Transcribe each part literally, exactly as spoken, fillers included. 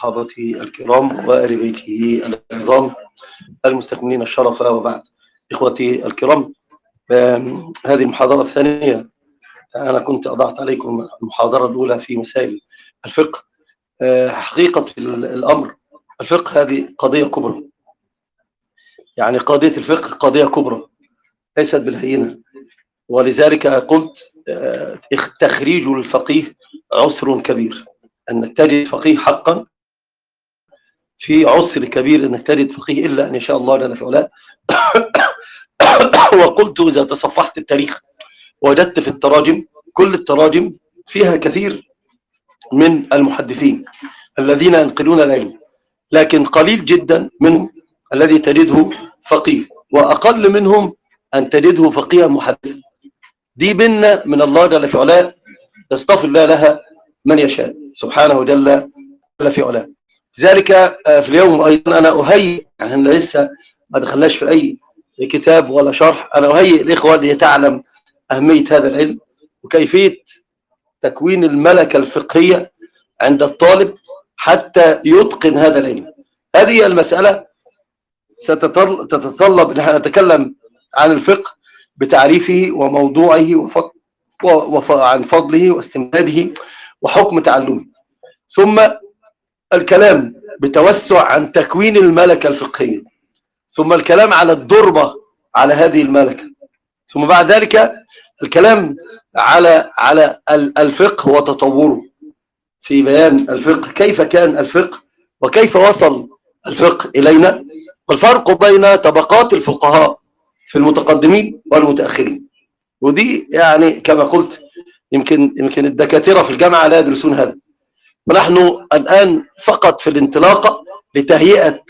صحابته الكرام وآل بيته العظام المستكملين الشرف، وبعد. إخوتي الكرام، هذه المحاضرة الثانية. أنا كنت أضعت عليكم المحاضرة الأولى في مسائل الفقه. حقيقة الأمر، الفقه هذه قضية كبرى، يعني قضية الفقه قضية كبرى ليست بالهينة، ولذلك قلت تخريج الفقيه عسر كبير. أنك تجد فقيه حقا في عسر كبير، أنك تجد فقيه إلا أن يشاء الله لنا في علاه. وقلت إذا تصفحت التاريخ وجدت في التراجم، كل التراجم فيها كثير من المحدثين الذين ينقلون العلم، لكن قليل جدا منهم الذي تجده فقيه، وأقل منهم أن تجده فقيها محدثا. دي بنا من الله جل في علاه، يصطفي الله لها من يشاء سبحانه جل في علاه. لذلك في اليوم أيضا أنا أهيئ، يعني أنا لسه ما دخلناش في أي كتاب ولا شرح، أنا أهيئ الإخوة ليتعلم أهمية هذا العلم وكيفية تكوين الملكة الفقهية عند الطالب حتى يتقن هذا العلم. هذه المسألة ستتطلب أن احنا نتكلم عن الفقه بتعريفه وموضوعه وعن فضله واستمداده وحكم تعلمه، ثم الكلام بتوسع عن تكوين الملكة الفقهية، ثم الكلام على الضربة على هذه الملكة، ثم بعد ذلك الكلام على على الفقه وتطوره، في بيان الفقه، كيف كان الفقه وكيف وصل الفقه إلينا، والفرق بين طبقات الفقهاء في المتقدمين والمتأخرين. ودي يعني كما قلت يمكن يمكن الدكاترة في الجامعة لا يدرسون هذا، ونحن الآن فقط في الانطلاقة لتهيئة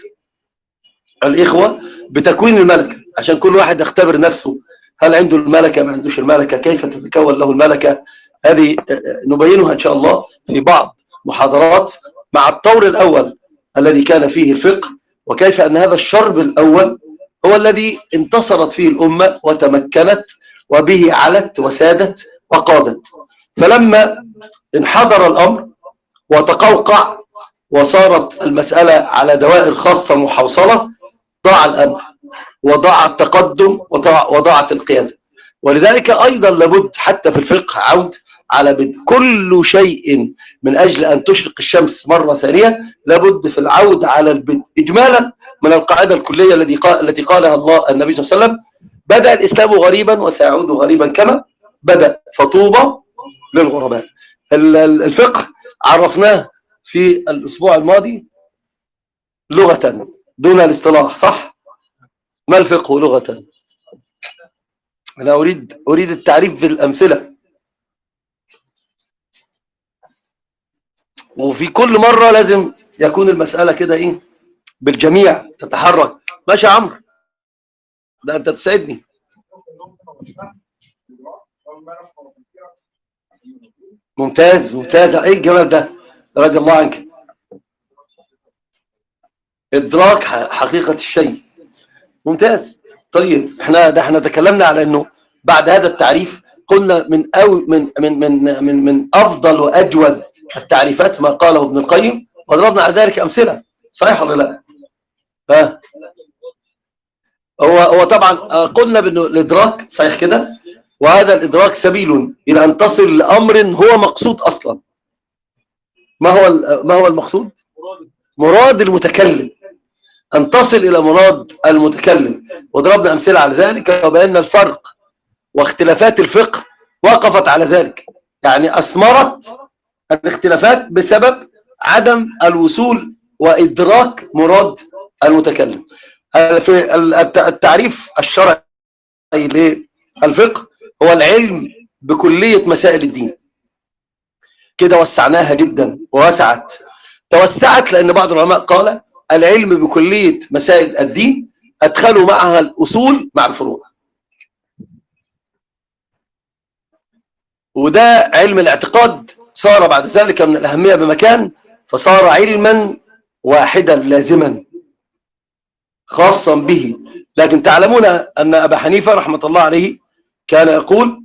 الإخوة بتكوين الملكة، عشان كل واحد يختبر نفسه، هل عنده الملكة، ما عندوش الملكة، كيف تتكون له الملكة. هذه نبينها إن شاء الله في بعض محاضرات مع الطور الأول الذي كان فيه الفقه، وكيف أن هذا الشرب الأول هو الذي انتصرت فيه الأمة وتمكنت وبه علت وسادت وقادت. فلما انحدر الأمر وتقوقع وصارت المسألة على دوائر خاصة محوصلة، ضاع الأمر وضاع التقدم وضاعت القيادة. ولذلك أيضا لابد حتى في الفقه عود على بدء كل شيء من أجل أن تشرق الشمس مرة ثانية، لابد في العود على البدء إجمالا من القاعدة الكلية التي قال التي قالها الله النبي صلى الله عليه وسلم: بدأ الإسلام غريبا وسيعود غريبا كما بدأ، فطوبى للغرباء. الفقه عرفناه في الأسبوع الماضي لغة دون الاصطلاح، صح؟ ما الفقه لغة؟ أنا أريد أريد التعريف بالأمثلة، وفي كل مرة لازم يكون المسألة كده إيه بالجميع تتحرك. ماشي يا عمرو، ده أنت تسعدني. ممتاز ممتاز، إيه الجمال ده، رضي الله عنك. إدراك حقيقة الشيء، ممتاز. طيب احنا ده احنا تكلمنا على انه بعد هذا التعريف قلنا من أو من من من من من افضل واجود التعريفات ما قاله ابن القيم، وضربنا على ذلك امثله، صحيح ولا لا؟ ها، هو هو طبعا قلنا بانه الادراك صحيح كده، وهذا الادراك سبيل الى ان تصل لامر هو مقصود اصلا. ما هو ما هو المقصود؟ مراد المتكلم، أن تصل إلى مراد المتكلم، وضربنا أمثلة على ذلك، وبأن الفرق واختلافات الفقه وقفت على ذلك، يعني أثمرت الاختلافات بسبب عدم الوصول وإدراك مراد المتكلم. في التعريف الشرعي للفقه هو العلم بكلية مسائل الدين. كده وسعناها جدا ووسعت، توسعت لأن بعض العلماء قال العلم بكلية مسائل الدين أدخلوا معها الأصول مع الفروع، وده علم الاعتقاد صار بعد ذلك من الأهمية بمكان، فصار علما واحدا لازما خاصا به. لكن تعلمون أن أبا حنيفة رحمة الله عليه كان يقول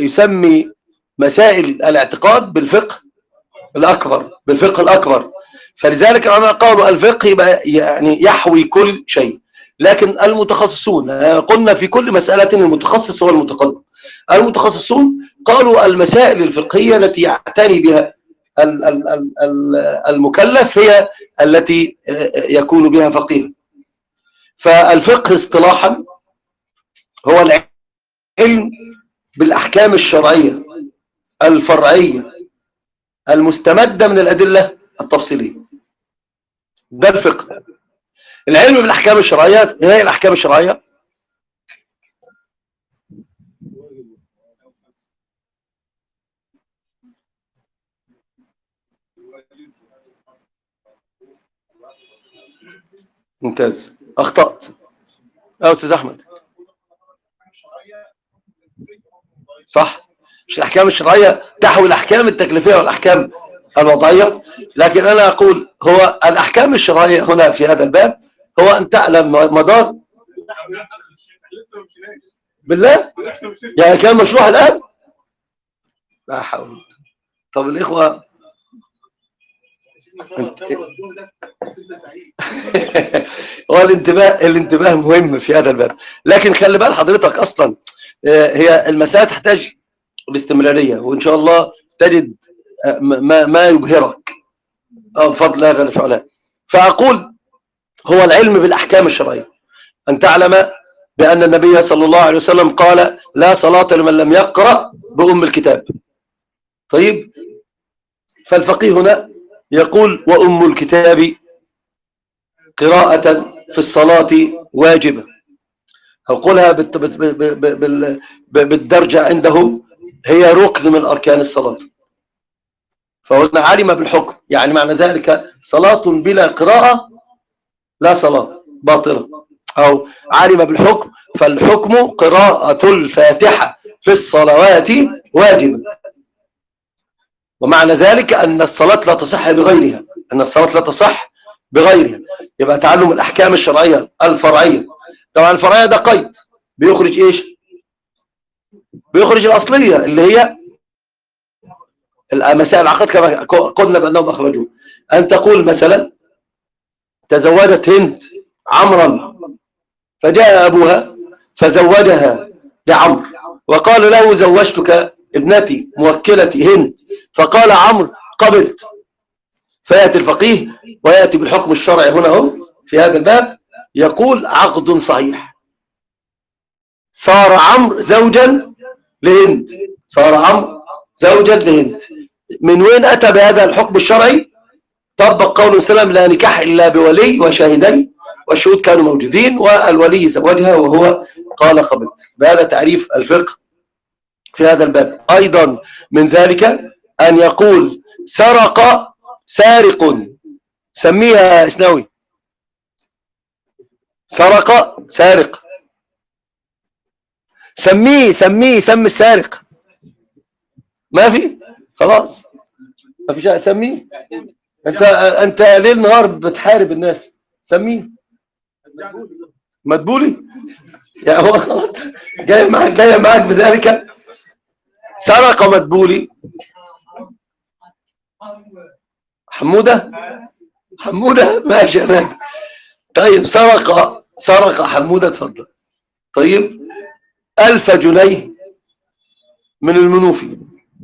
يسمي مسائل الاعتقاد بالفقه الأكبر، بالفقه الأكبر، فلذلك العلماء قالوا الفقه يعني يحوي كل شيء، لكن المتخصصون قلنا في كل مسألة المتخصص هو المتقدم. المتخصصون قالوا المسائل الفقهية التي يعتني بها المكلف هي التي يكون بها فقيها. فالفقه اصطلاحا هو العلم بالأحكام الشرعية الفرعية المستمدة من الأدلة التفصيلية، ده الفقه. العلم بالأحكام الشرعية هي الأحكام الشرعية ممتاز، أخطأت يا أستاذ أحمد، صح، مش الأحكام الشرعية تحوي الأحكام التكليفية والأحكام الوضعية، لكن أنا أقول هو الأحكام الشرعية هنا في هذا الباب هو أن تعلم مدار بالله، يعني كان مشروع الآن، لا حول. طب الإخوة هو الانتباه الانتباه مهم في هذا الباب، لكن خلي بال حضرتك أصلا هي المسألة تحتاج الاستمرارية، وإن شاء الله تجد ما ما يبهرك بفضل الله جل وعلا. فأقول هو العلم بالأحكام الشرعية أن تعلم بأن النبي صلى الله عليه وسلم قال لا صلاة لمن لم يقرأ بأم الكتاب. طيب، فالفقيه هنا يقول وأم الكتاب قراءة في الصلاة واجبة، أقولها بالدرجة عندهم هي ركن من أركان الصلاة. فهنا علم بالحكم، يعني معنى ذلك صلاة بلا قراءة لا صلاة باطلة، أو علم بالحكم فالحكم قراءة الفاتحة في الصلوات واجبة، ومعنى ذلك أن الصلاة لا تصح بغيرها، أن الصلاة لا تصح بغيرها. يبقى تعلم الأحكام الشرعية الفرعية، طبعا الفرعية ده قيد بيخرج إيش؟ بيخرج الأصلية اللي هي المسائل العقد كما قلنا بأنهم أخرجوه. أن تقول مثلا تزوجت هند عمرا فجاء أبوها فزوجها لعمرو وقال له زوجتك ابنتي موكلتي هند، فقال عمرو قبلت، فيأتي الفقيه ويأتي بالحكم الشرعي هنا هم في هذا الباب يقول عقد صحيح، صار عمرو زوجا لهند، صار عمرو زوجا لهند. من وين أتى بهذا الحكم الشرعي؟ طبق قوله وسلم لا نكاح إلا بولي وشاهدين والشهود كانوا موجودين والولي زوجها وهو قال قبلت. بهذا تعريف الفقه في هذا الباب. أيضا من ذلك أن يقول سرق سارق، سميها اسنوي، سرق سارق، سميه سميه سمي السارق، ما في خلاص ما في شيء، سميه انت انت ليل نهار بتحارب الناس، سميه مدبولي، يعني هو خلاص جاي معاك جاي معاك بذلك. سرق مدبولي حمودة حمودة ماشي يا نادي. طيب سرق سرق حمودة، اتفضل. طيب ألف جنيه من المنوفي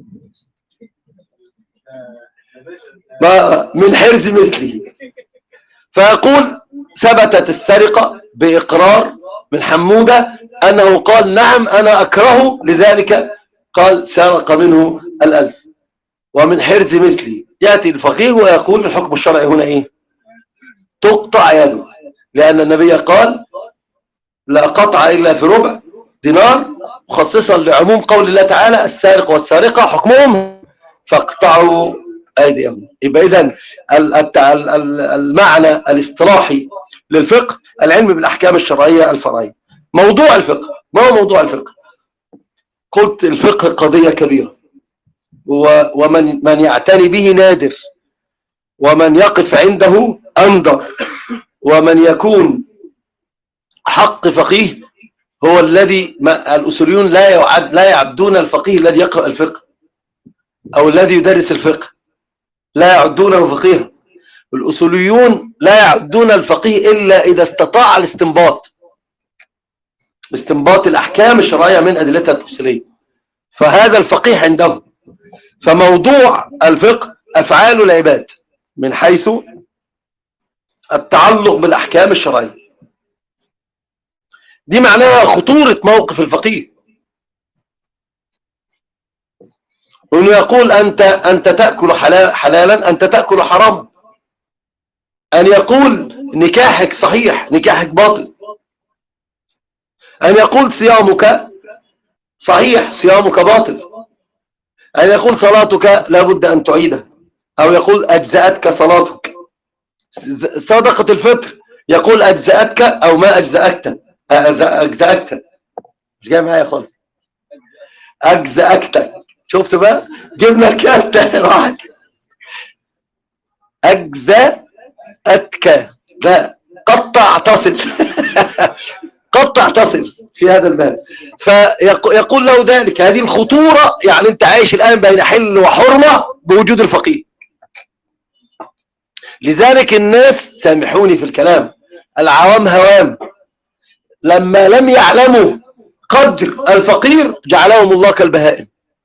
من حرز مثله، فيقول ثبتت السرقة بإقرار من حمودة أنه قال نعم أنا أكره لذلك، قال سرق منه الألف ومن حرز مثله. يأتي الفقيه ويقول الحكم الشرعي هنا إيه؟ تقطع يده، لأن النبي قال لا قطع إلا في ربع دينار، مخصصا لعموم قول الله تعالى السارق والسارقة حكمهم فاقطعوا أيديهم. يبقى إذن المعنى الاصطلاحي للفقه العلم بالأحكام الشرعية الفرعية. موضوع الفقه، ما هو موضوع الفقه؟ قلت الفقه قضية كبيرة، ومن من يعتني به نادر، ومن يقف عنده أندر، ومن يكون حق فقيه هو الذي الأصوليون لا يعد لا يعدون الفقيه الذي يقرأ الفقه أو الذي يدرس الفقه، لا يعدونه فقيها، الأصوليون لا يعدون الفقيه إلا إذا استطاع الاستنباط استنباط الأحكام الشرعية من أدلتها التفصيلية، فهذا الفقيه عندهم. فموضوع الفقه أفعال العباد من حيث التعلق بالأحكام الشرعية. دي معناها خطورة موقف الفقيه، وإنه يقول أنت أنت تأكل حلال حلالا، أنت تأكل حراما. أن يقول نكاحك صحيح، نكاحك باطل. أن يقول صيامك صحيح، صيامك باطل. أن يقول صلاتك لابد أن تعيدها، أو يقول أجزأتك صلاتك. صدقة الفطر يقول أجزأتك أو ما أجزأتك أجزأتك مش جاي معايا خالص. أجزأتك، شفت بقى، جبنا الكلمة راحت. أجزأتك، لا، قطع تصل. قطع تصل في هذا الباب. فيقول له ذلك. هذه الخطورة، يعني أنت عايش الآن بين حل وحرمة بوجود الفقيه. لذلك الناس، سامحوني في الكلام، العوام هوام، لما لم يعلموا قدر الفقير جعلهم الله كالبهائم.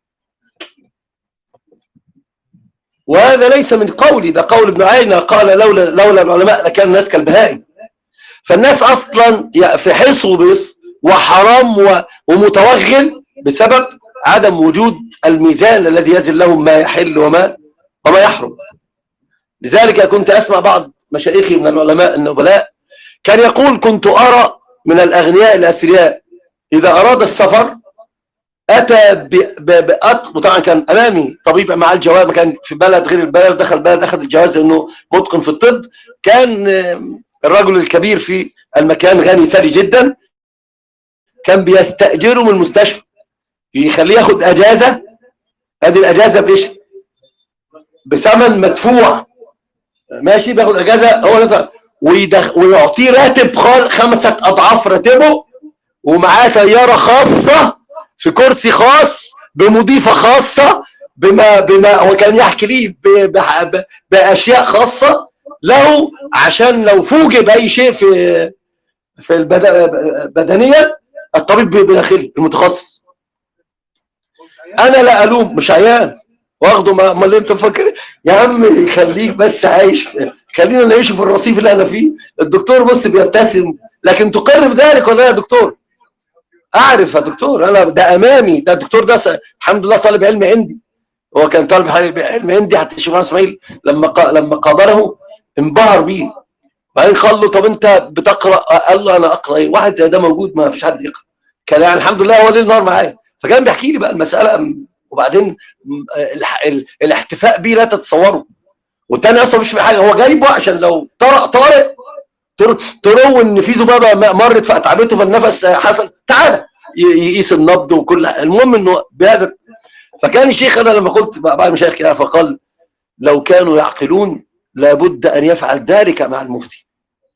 وهذا ليس من قولي، ده قول ابن عيينة، قال لولا لولا العلماء لكان الناس كالبهائم. فالناس اصلا في حص وبص وحرام ومتوغل بسبب عدم وجود الميزان الذي يزن لهم ما يحل وما وما يحرم. لذلك كنت اسمع بعض مشايخي من العلماء النبلاء كان يقول: كنت ارى من الاغنياء الاثرياء اذا اراد السفر اتى بأط، وطبعا كان امامي طبيب مع الجواز، كان في بلد غير البلد، دخل بلد اخذ الجواز لانه متقن في الطب. كان الرجل الكبير في المكان غني ثري جدا، كان بيستأجره من المستشفى، يخليه ياخد اجازه. هذه الاجازه بايش؟ بثمن مدفوع، ماشي، بياخد اجازه هو نفسه، ويعطيه راتب خمسه اضعاف راتبه، ومعاه طياره خاصه في كرسي خاص بمضيفه خاصه بما بما وكان يحكي لي باشياء خاصه له، عشان لو فوجئ باي شيء في في البدنيه الطبيب بداخلي المتخصص. انا لا الوم، مش عيان واخده، ما اللي انت مفكر يا عم، يخليك بس عايش، خلينا نعيش في الرصيف اللي انا فيه. الدكتور بص بيبتسم، لكن تقر بذلك ولا يا دكتور؟ اعرف يا دكتور، انا ده امامي، ده الدكتور ده الحمد لله طالب علم عندي، هو كان طالب علم عندي حتى الشيخ اسماعيل لما قا... لما قابله انبهر بيه. بعدين قال له: طب انت بتقرا؟ قال له: انا اقرا ايه؟ واحد زي ده موجود ما فيش حد يقرا. كان يعني الحمد لله هو ليل نهار معايا. فكان بيحكي لي بقى المساله، وبعدين الاحتفاء بيه لا تتصوره. والتاني اصلا مش في حاجه، هو جايبه عشان لو طرق طارق ترو ان في ذبابه مرت فاتعبته فالنفس حصل، تعالى يقيس النبض وكل، المهم انه بهذا. فكان الشيخ، انا لما قلت بعض المشايخ كده فقال: لو كانوا يعقلون لابد ان يفعل ذلك مع المفتي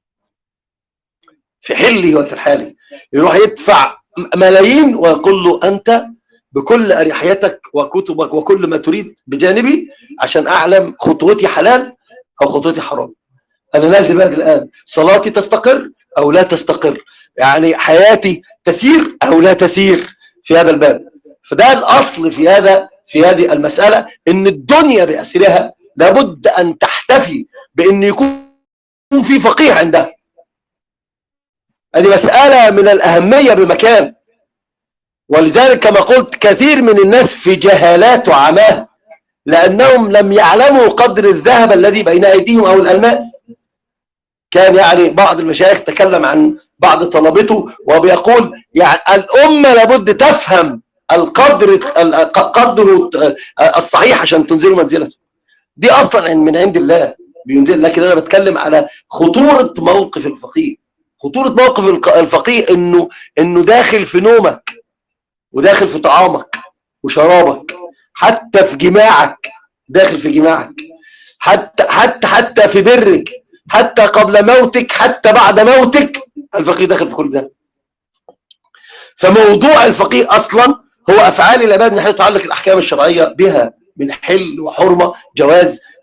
في حله وترحاله، يروح يدفع ملايين ويقول له: انت بكل اريحيتك وكتبك وكل ما تريد بجانبي عشان اعلم خطوتي حلال او خطوتي حرام. انا نازل بلد الان، صلاتي تستقر او لا تستقر، يعني حياتي تسير او لا تسير في هذا الباب. فده الاصل في هذا في هذه المساله، ان الدنيا باسرها لابد ان تحتفي بان يكون في فقيه عندها. هذه مساله من الاهميه بمكان. ولذلك كما قلت كثير من الناس في جهالات وعماه، لانهم لم يعلموا قدر الذهب الذي بين ايديهم او الالماس. كان يعني بعض المشايخ تكلم عن بعض طلبته وبيقول: يعني الامه لابد تفهم القدر قدره الصحيح عشان تنزل منزلته. دي اصلا من عند الله بينزل. لكن انا بتكلم على خطوره موقف الفقيه. خطوره موقف الفقيه انه انه داخل في نومك، وداخل في طعامك وشرابك، حتى في جماعك، داخل في جماعك، حتى حتى حتى في برك، حتى قبل موتك، حتى بعد موتك، الفقيه داخل في كل ده. فموضوع الفقيه اصلا هو افعال العباد من حيث يتعلق الاحكام الشرعيه بها من حل وحرمه، جواز،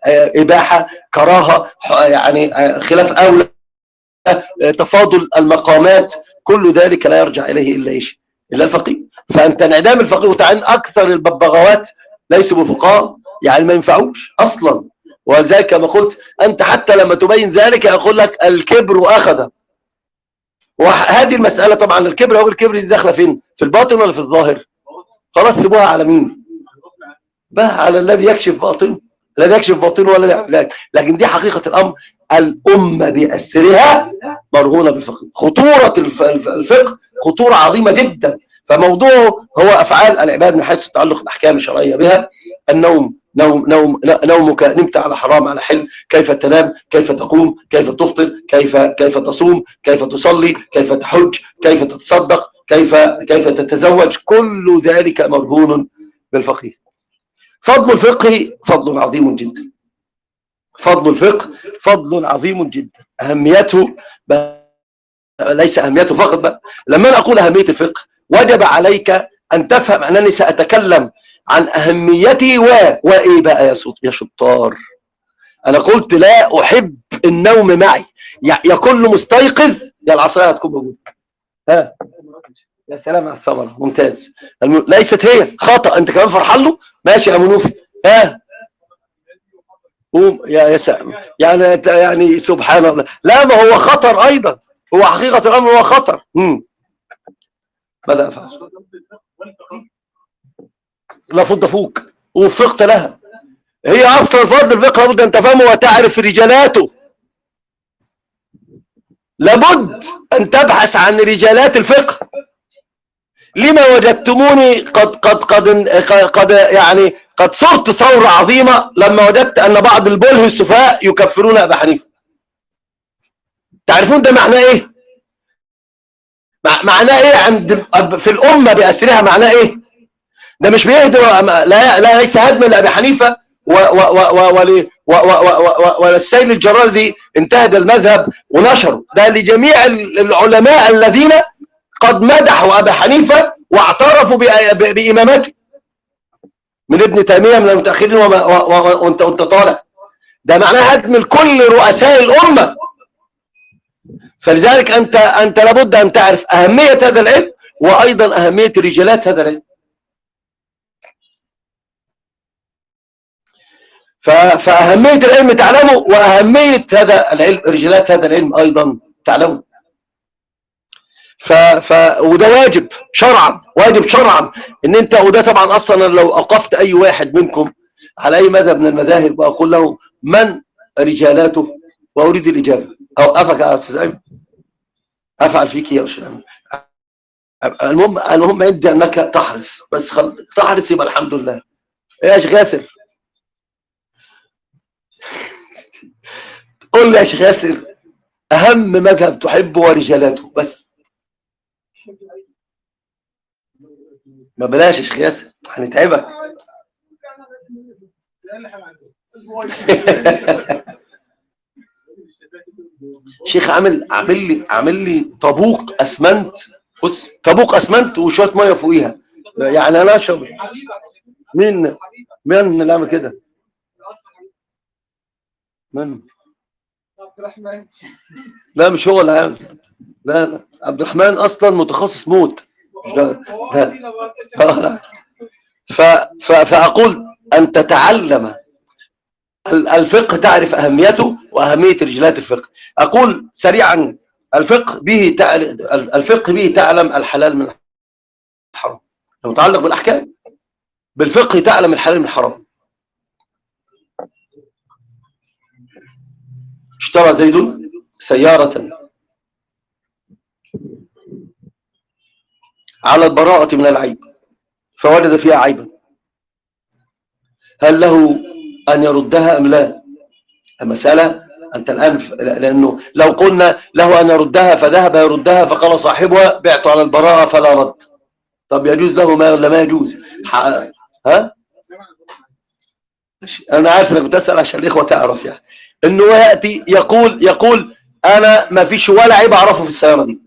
إباحة، كراهة، يعني خلاف أولى، تفاضل المقامات، كل ذلك لا يرجع إليه إلا إيش؟ إلا الفقيه. فأنت انعدام الفقيه وتعين أكثر الببغاوات ليسوا بفقهاء، يعني ما ينفعوش أصلا. ولذلك كما قلت أنت حتى لما تبين ذلك يقول لك الكبر أخذ. وهذه المسألة طبعا الكبر أو الكبر دي داخلة فين؟ في الباطن ولا في الظاهر؟ خلاص سيبوها على مين؟ بقى على الذي يكشف باطنه، الذي يكشف باطنه ولا يعمل ذلك. لكن دي حقيقة الأمر، الأمة بأسرها مرهونة بالفقه. خطورة الفقه خطورة عظيمة جدا. فموضوعه هو أفعال العباد من حيث التعلق بالأحكام الشرعية بها. النوم، نوم نوم نومك، نمت على حرام على حل، كيف تنام، كيف تقوم، كيف تفطر، كيف كيف تصوم، كيف تصلي، كيف تحج، كيف تتصدق، كيف كيف تتزوج، كل ذلك مرهون بالفقه. فضل الفقه فضل عظيم جدا. فضل الفقه فضل عظيم جدا. أهميته ليس أهميته فقط بقى. لما أنا أقول أهمية الفقه وجب عليك أن تفهم أنني سأتكلم عن أهميته و وإيه بقى يا يا شطار. أنا قلت لا أحب النوم معي، يا كل مستيقظ يا العصاية هتكون موجودة. ها يا سلام على الثمرة، ممتاز. ليست هي خطأ، أنت كمان فرحان له. ماشي يا منوفي. ها قوم يا يسا، يعني يعني سبحان الله. لا ما هو خطر أيضا، هو حقيقة الأمر هو خطر. امم ماذا أفعل؟ لا فض فوق ووفقت لها. هي أصلا فضل الفقه لابد أن تفهمه وتعرف رجالاته. لابد أن تبحث عن رجالات الفقه. لما وجدتموني قد قد قد قد يعني قد صرت ثورة عظيمة لما وجدت أن بعض البله السفهاء يكفرون أبا حنيفة. تعرفون ده معناه إيه؟ معناه إيه عند في الأمة بأسرها؟ معناه إيه؟ ده مش بيهدم، لا لا ليس هدما لأبي حنيفة وللسيل الجرادي انتهد المذهب ونشره، ده لجميع العلماء الذين قد مدحوا أبي حنيفة واعترفوا بإمامته، من ابن تيمية من المتأخرين وانت وانت طالع. ده معناه هدم لكل رؤساء الأمة. فلذلك أنت أنت لابد أن تعرف أهمية هذا العلم وأيضا أهمية رجالات هذا العلم. فأهمية العلم تعلمه، وأهمية هذا العلم رجالات هذا العلم أيضا تعلمه. ف... ف... وده واجب شرعا، واجب شرعا ان انت، وده طبعا اصلا لو اوقفت اي واحد منكم على اي مذهب من المذاهب واقول له من رجالاته واريد الاجابه، اوقفك يا استاذ ايمن، افعل فيك يا استاذ ايمن. المهم المهم عندي انك تحرص، بس خل... تحرص يبقى الحمد لله. ايه يا شيخ ياسر؟ قول لي يا شيخ ياسر اهم مذهب تحبه ورجالاته بس. ما بلاش يا شيخ ياسر هنتعبك. شيخ عامل عامل لي عامل لي طابوق اسمنت، بص طابوق اسمنت وشويه ميه فوقيها، يعني انا اشرب. مين مين اللي عامل كده؟ من؟ عبد الرحمن. لا مش هو اللي عامل، لا لا عبد الرحمن اصلا متخصص موت. لا لا. ف... ف... فاقول ان تتعلم الفقه تعرف أهميته وأهمية رجالات الفقه. أقول سريعا الفقه به تعلم الفقه به تعلم الحلال من الحرام، المتعلق بالأحكام. بالفقه تعلم الحلال من الحرام. اشترى زيد سيارة على البراءة من العيب فوجد فيها عيبا، هل له أن يردها أم لا؟ المسألة أنت الآن، لأنه لو قلنا له أن يردها فذهب يردها فقال صاحبها بعت على البراءة فلا رد، طب يجوز له ما ولا ما يجوز؟ ها؟ أنا عارف إنك بتسأل عشان الإخوة تعرف، يعني إنه يأتي يقول يقول أنا ما فيش ولا عيب أعرفه في السيارة دي.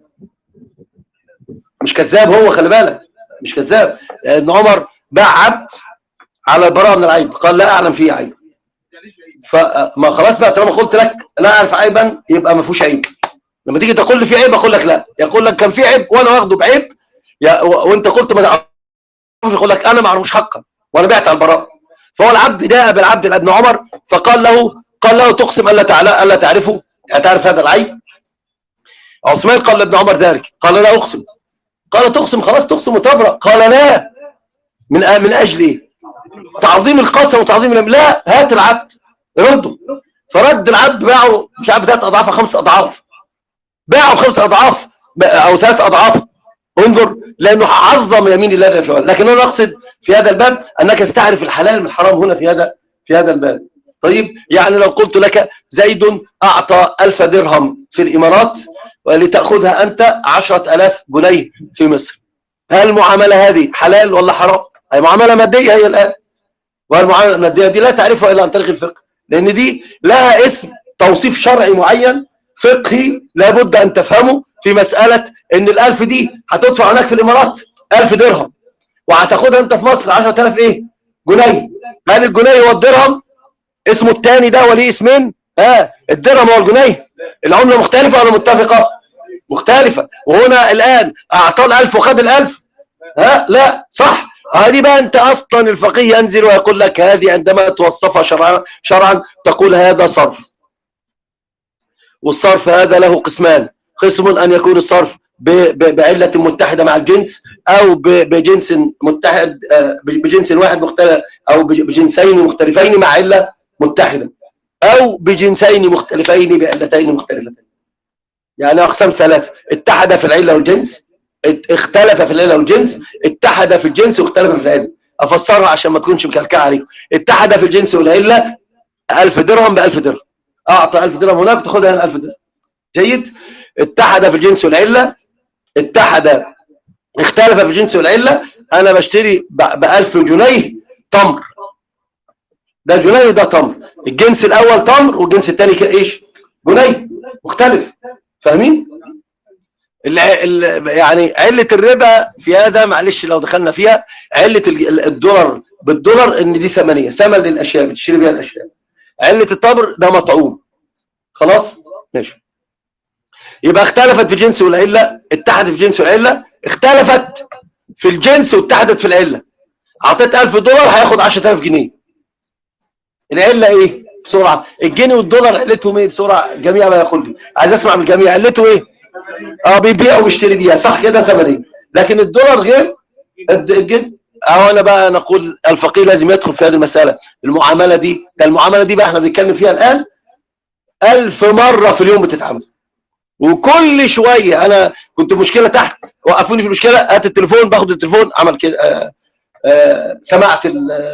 مش كذاب هو، خلي بالك مش كذاب. ابن عمر باع عبد على البراءة من العيب، قال لا أعلم فيه عيب. فما خلاص بقى طالما قلت لك لا اعرف عيبا يبقى ما فيهوش عيب. لما تيجي تقول لي في عيب اقول لك لا، يقول لك كان في عيب وانا واخده بعيب يا وانت قلت ما تعرفش، يقول لك انا ما اعرفش حقا وانا بعت على البراء. فهو العبد جاء بالعبد ابن عمر فقال له قال له تقسم الا تعالى الا تعرفه، تعرف هذا العيب؟ عثمان قال لابن عمر ذلك، قال لا اقسم. قال تقسم خلاص تقسم وتبرأ. قال لا، من من اجل ايه؟ تعظيم القسم وتعظيم الام. لا هات العبد رده. فرد العبد باعه مش عارف ثلاث اضعاف او خمس اضعاف، باعه بخمس اضعاف او ثلاث اضعاف. انظر، لانه عظم يمين الله جل وعلا. لكن انا اقصد في هذا الباب انك تستعرف الحلال من الحرام هنا في هذا في هذا الباب. طيب يعني لو قلت لك زيد اعطى ألف درهم في الامارات ولتاخذها انت عشرة آلاف جنيه في مصر، هل المعامله هذه حلال ولا حرام؟ هي معامله ماديه هي الان، والمعامله الماديه دي لا تعرفها الا عن طريق الفقه، لان دي لها اسم توصيف شرعي معين فقهي لابد ان تفهمه في مساله ان الألف دي هتدفع هناك في الامارات ألف درهم وهتاخدها انت في مصر عشرة آلاف ايه؟ جنيه. هل الجنيه هو الدرهم؟ اسمه الثاني ده وليه اسمين؟ ها الدرهم هو الجنيه. العمله مختلفه ولا متفقه؟ مختلفه. وهنا الان اعطاه الألف وخد الألف؟ ها لا صح. هذه بقى انت اصلا الفقيه ينزل ويقول لك هذه عندما توصفها شرعا شرعا تقول هذا صرف، والصرف هذا له قسمان، قسم ان يكون الصرف بعله متحده مع الجنس او بجنس متحد بجنس واحد مختلف او بجنسين مختلفين مع عله متحده او بجنسين مختلفين بعلتين مختلفتين. يعني اقسام ثلاثه: اتحد في العله والجنس، اختلف في العله والجنس، اتحد في الجنس واختلف في العله. افسرها عشان ما تكونش مكلكعه عليكم. اتحد في الجنس والعله ألف درهم ب ألف درهم، اعطى ألف درهم هناك تاخذها هنا ألف درهم. جيد. اتحد في الجنس والعله، اتحد اختلف في الجنس والعله، انا بشتري ب ألف جنيه تمر، ده جنيه وده تمر، الجنس الاول تمر والجنس الثاني كده ايش؟ جنيه مختلف. فاهمين؟ يعني علة الربا في هذا معلش لو دخلنا فيها، علة الدولار بالدولار ان دي ثمنية، ثمن للاشياء بتشتري بيها الاشياء. علة التمر ده مطعوم. خلاص؟ ماشي. يبقى اختلفت في الجنس والعلة، اتحدت في الجنس والعلة، اختلفت في الجنس واتحدت في العلة. اعطيت ألف دولار هياخد عشرة آلاف جنيه. العلة ايه؟ بسرعة. الجنيه والدولار علتهم ايه بسرعة؟ جميع ما يقول لي. عايز اسمع من الجميع علته ايه؟ اه بيبيع وبيشتري دي صح كده ثمنين. لكن الدولار غير الجنيه. اهو انا بقى نقول الفقيه لازم يدخل في هذه المسألة. المعاملة دي ده المعاملة دي بقى احنا بنتكلم فيها الآن ألف مرة في اليوم بتتعمل. وكل شوية أنا كنت مشكلة تحت وقفوني في المشكلة، هات التليفون، باخد التليفون عمل كده آه آه سمعت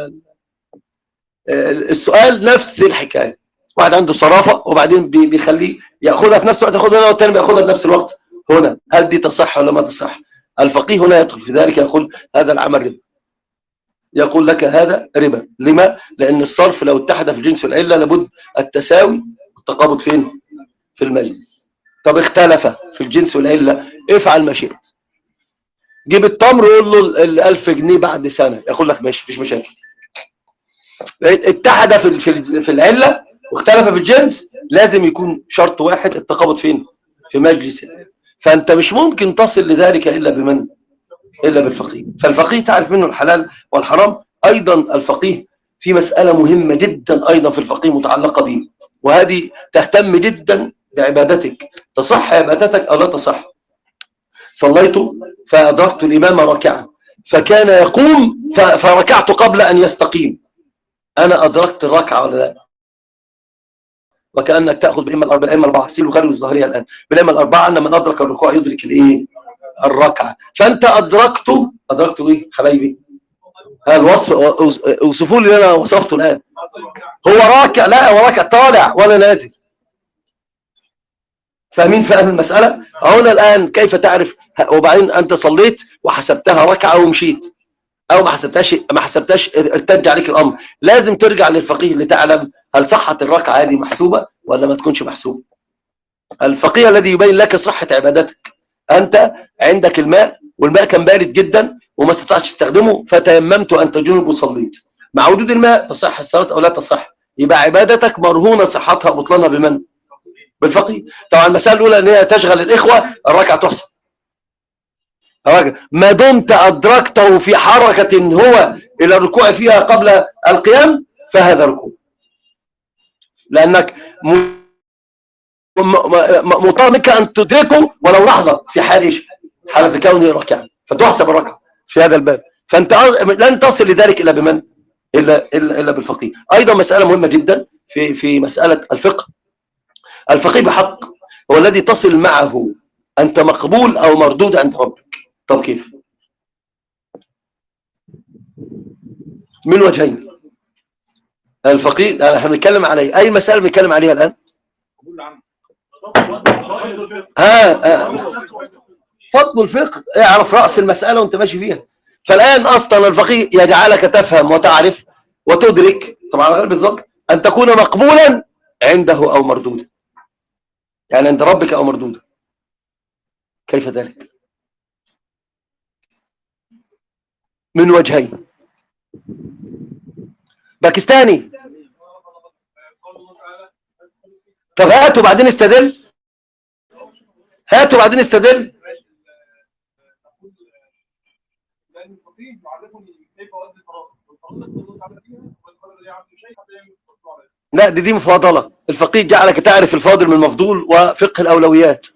السؤال نفس الحكاية. واحد عنده صرافة وبعدين بيخليه ياخذها في نفس الوقت ياخذها هنا والثاني بياخذها بنفس الوقت هنا. هل دي تصح ولا ما تصح؟ الفقيه هنا يدخل في ذلك يقول هذا العمل ربا. يقول لك هذا ربا. لما؟ لأن الصرف لو اتحد في الجنس والعلة لابد التساوي والتقابض فين؟ في المجلس. طب اختلف في الجنس والعلة، افعل ما شئت. جيب التمر وقول له الألف جنيه بعد سنة، يقول لك ماشي مفيش مشاكل. اتحد في في العله واختلف في الجنس، لازم يكون شرط واحد التقابض فين؟ في مجلس. فانت مش ممكن تصل لذلك الا بمن؟ الا بالفقيه. فالفقيه تعرف منه الحلال والحرام. ايضا الفقيه في مساله مهمه جدا ايضا في الفقيه متعلقه به، وهذه تهتم جدا بعبادتك، تصح عبادتك او لا تصح. صليت فادركت الامام راكعا فكان يقوم فركعت قبل ان يستقيم، أنا أدركت الركعة ولا لا؟ وكأنك تأخذ بالأئمة الأربعة، بالأئمة الأربعة سيل البخاري والظاهرية الآن، بالأئمة الأربعة أن من أدرك الركوع يدرك الإيه؟ الركعة. فأنت أدركته، أدركته إيه حبايبي؟ الوصف اوصفوا لي اللي أنا وصفته الآن. هو راكع؟ لا هو راكع طالع ولا نازل. فاهمين فاهم المسألة؟ هنا الآن كيف تعرف؟ وبعدين أنت صليت وحسبتها ركعة ومشيت، او ما حسبتهاش ما حسبتهاش ارتد عليك الامر، لازم ترجع للفقيه لتعلم هل صحت الركعه هذه محسوبه ولا ما تكونش محسوبه. الفقيه الذي يبين لك صحه عبادتك. انت عندك الماء والماء كان بارد جدا وما استطعتش تستخدمه فتيممت وانت جنب وصليت، مع وجود الماء تصح الصلاه او لا تصح؟ يبقى عبادتك مرهونة صحتها وبطلانها بمن؟ بالفقيه. طبعا المسألة الأولى أن هي تشغل الإخوة، الركعة تحسن ما دمت أدركته في حركة هو إلى الركوع فيها قبل القيام، فهذا ركوع، لأنك مطالب منك أن تدركه ولو لحظة في حال إيش؟ حالة كونه راكعا، فتحسب الركعة في هذا الباب. فأنت لن تصل لذلك إلا بمن؟ إلا, إلا, إلا بالفقيه. أيضا مسألة مهمة جدا في, في مسألة الفقه، الفقيه بحق هو الذي تصل معه أنت مقبول أو مردود عند ربك. طب كيف؟ من وجهين. الفقيه احنا بنتكلم عليه، أي مسألة بنتكلم عليها الآن؟ ها, ها فضل الفقه، اعرف رأس المسألة وانت ماشي فيها. فالآن أصلا الفقيه يجعلك تفهم وتعرف وتدرك طبعا بالضبط أن تكون مقبولا عنده أو مردودا، يعني عند ربك أو مردودا. كيف ذلك؟ من وجهين. باكستاني. طب هاتوا بعدين استدل، هاتوا بعدين استدل. لا دي دي مفاضلة. الفقيه جعلك تعرف الفاضل من المفضول وفقه الأولويات.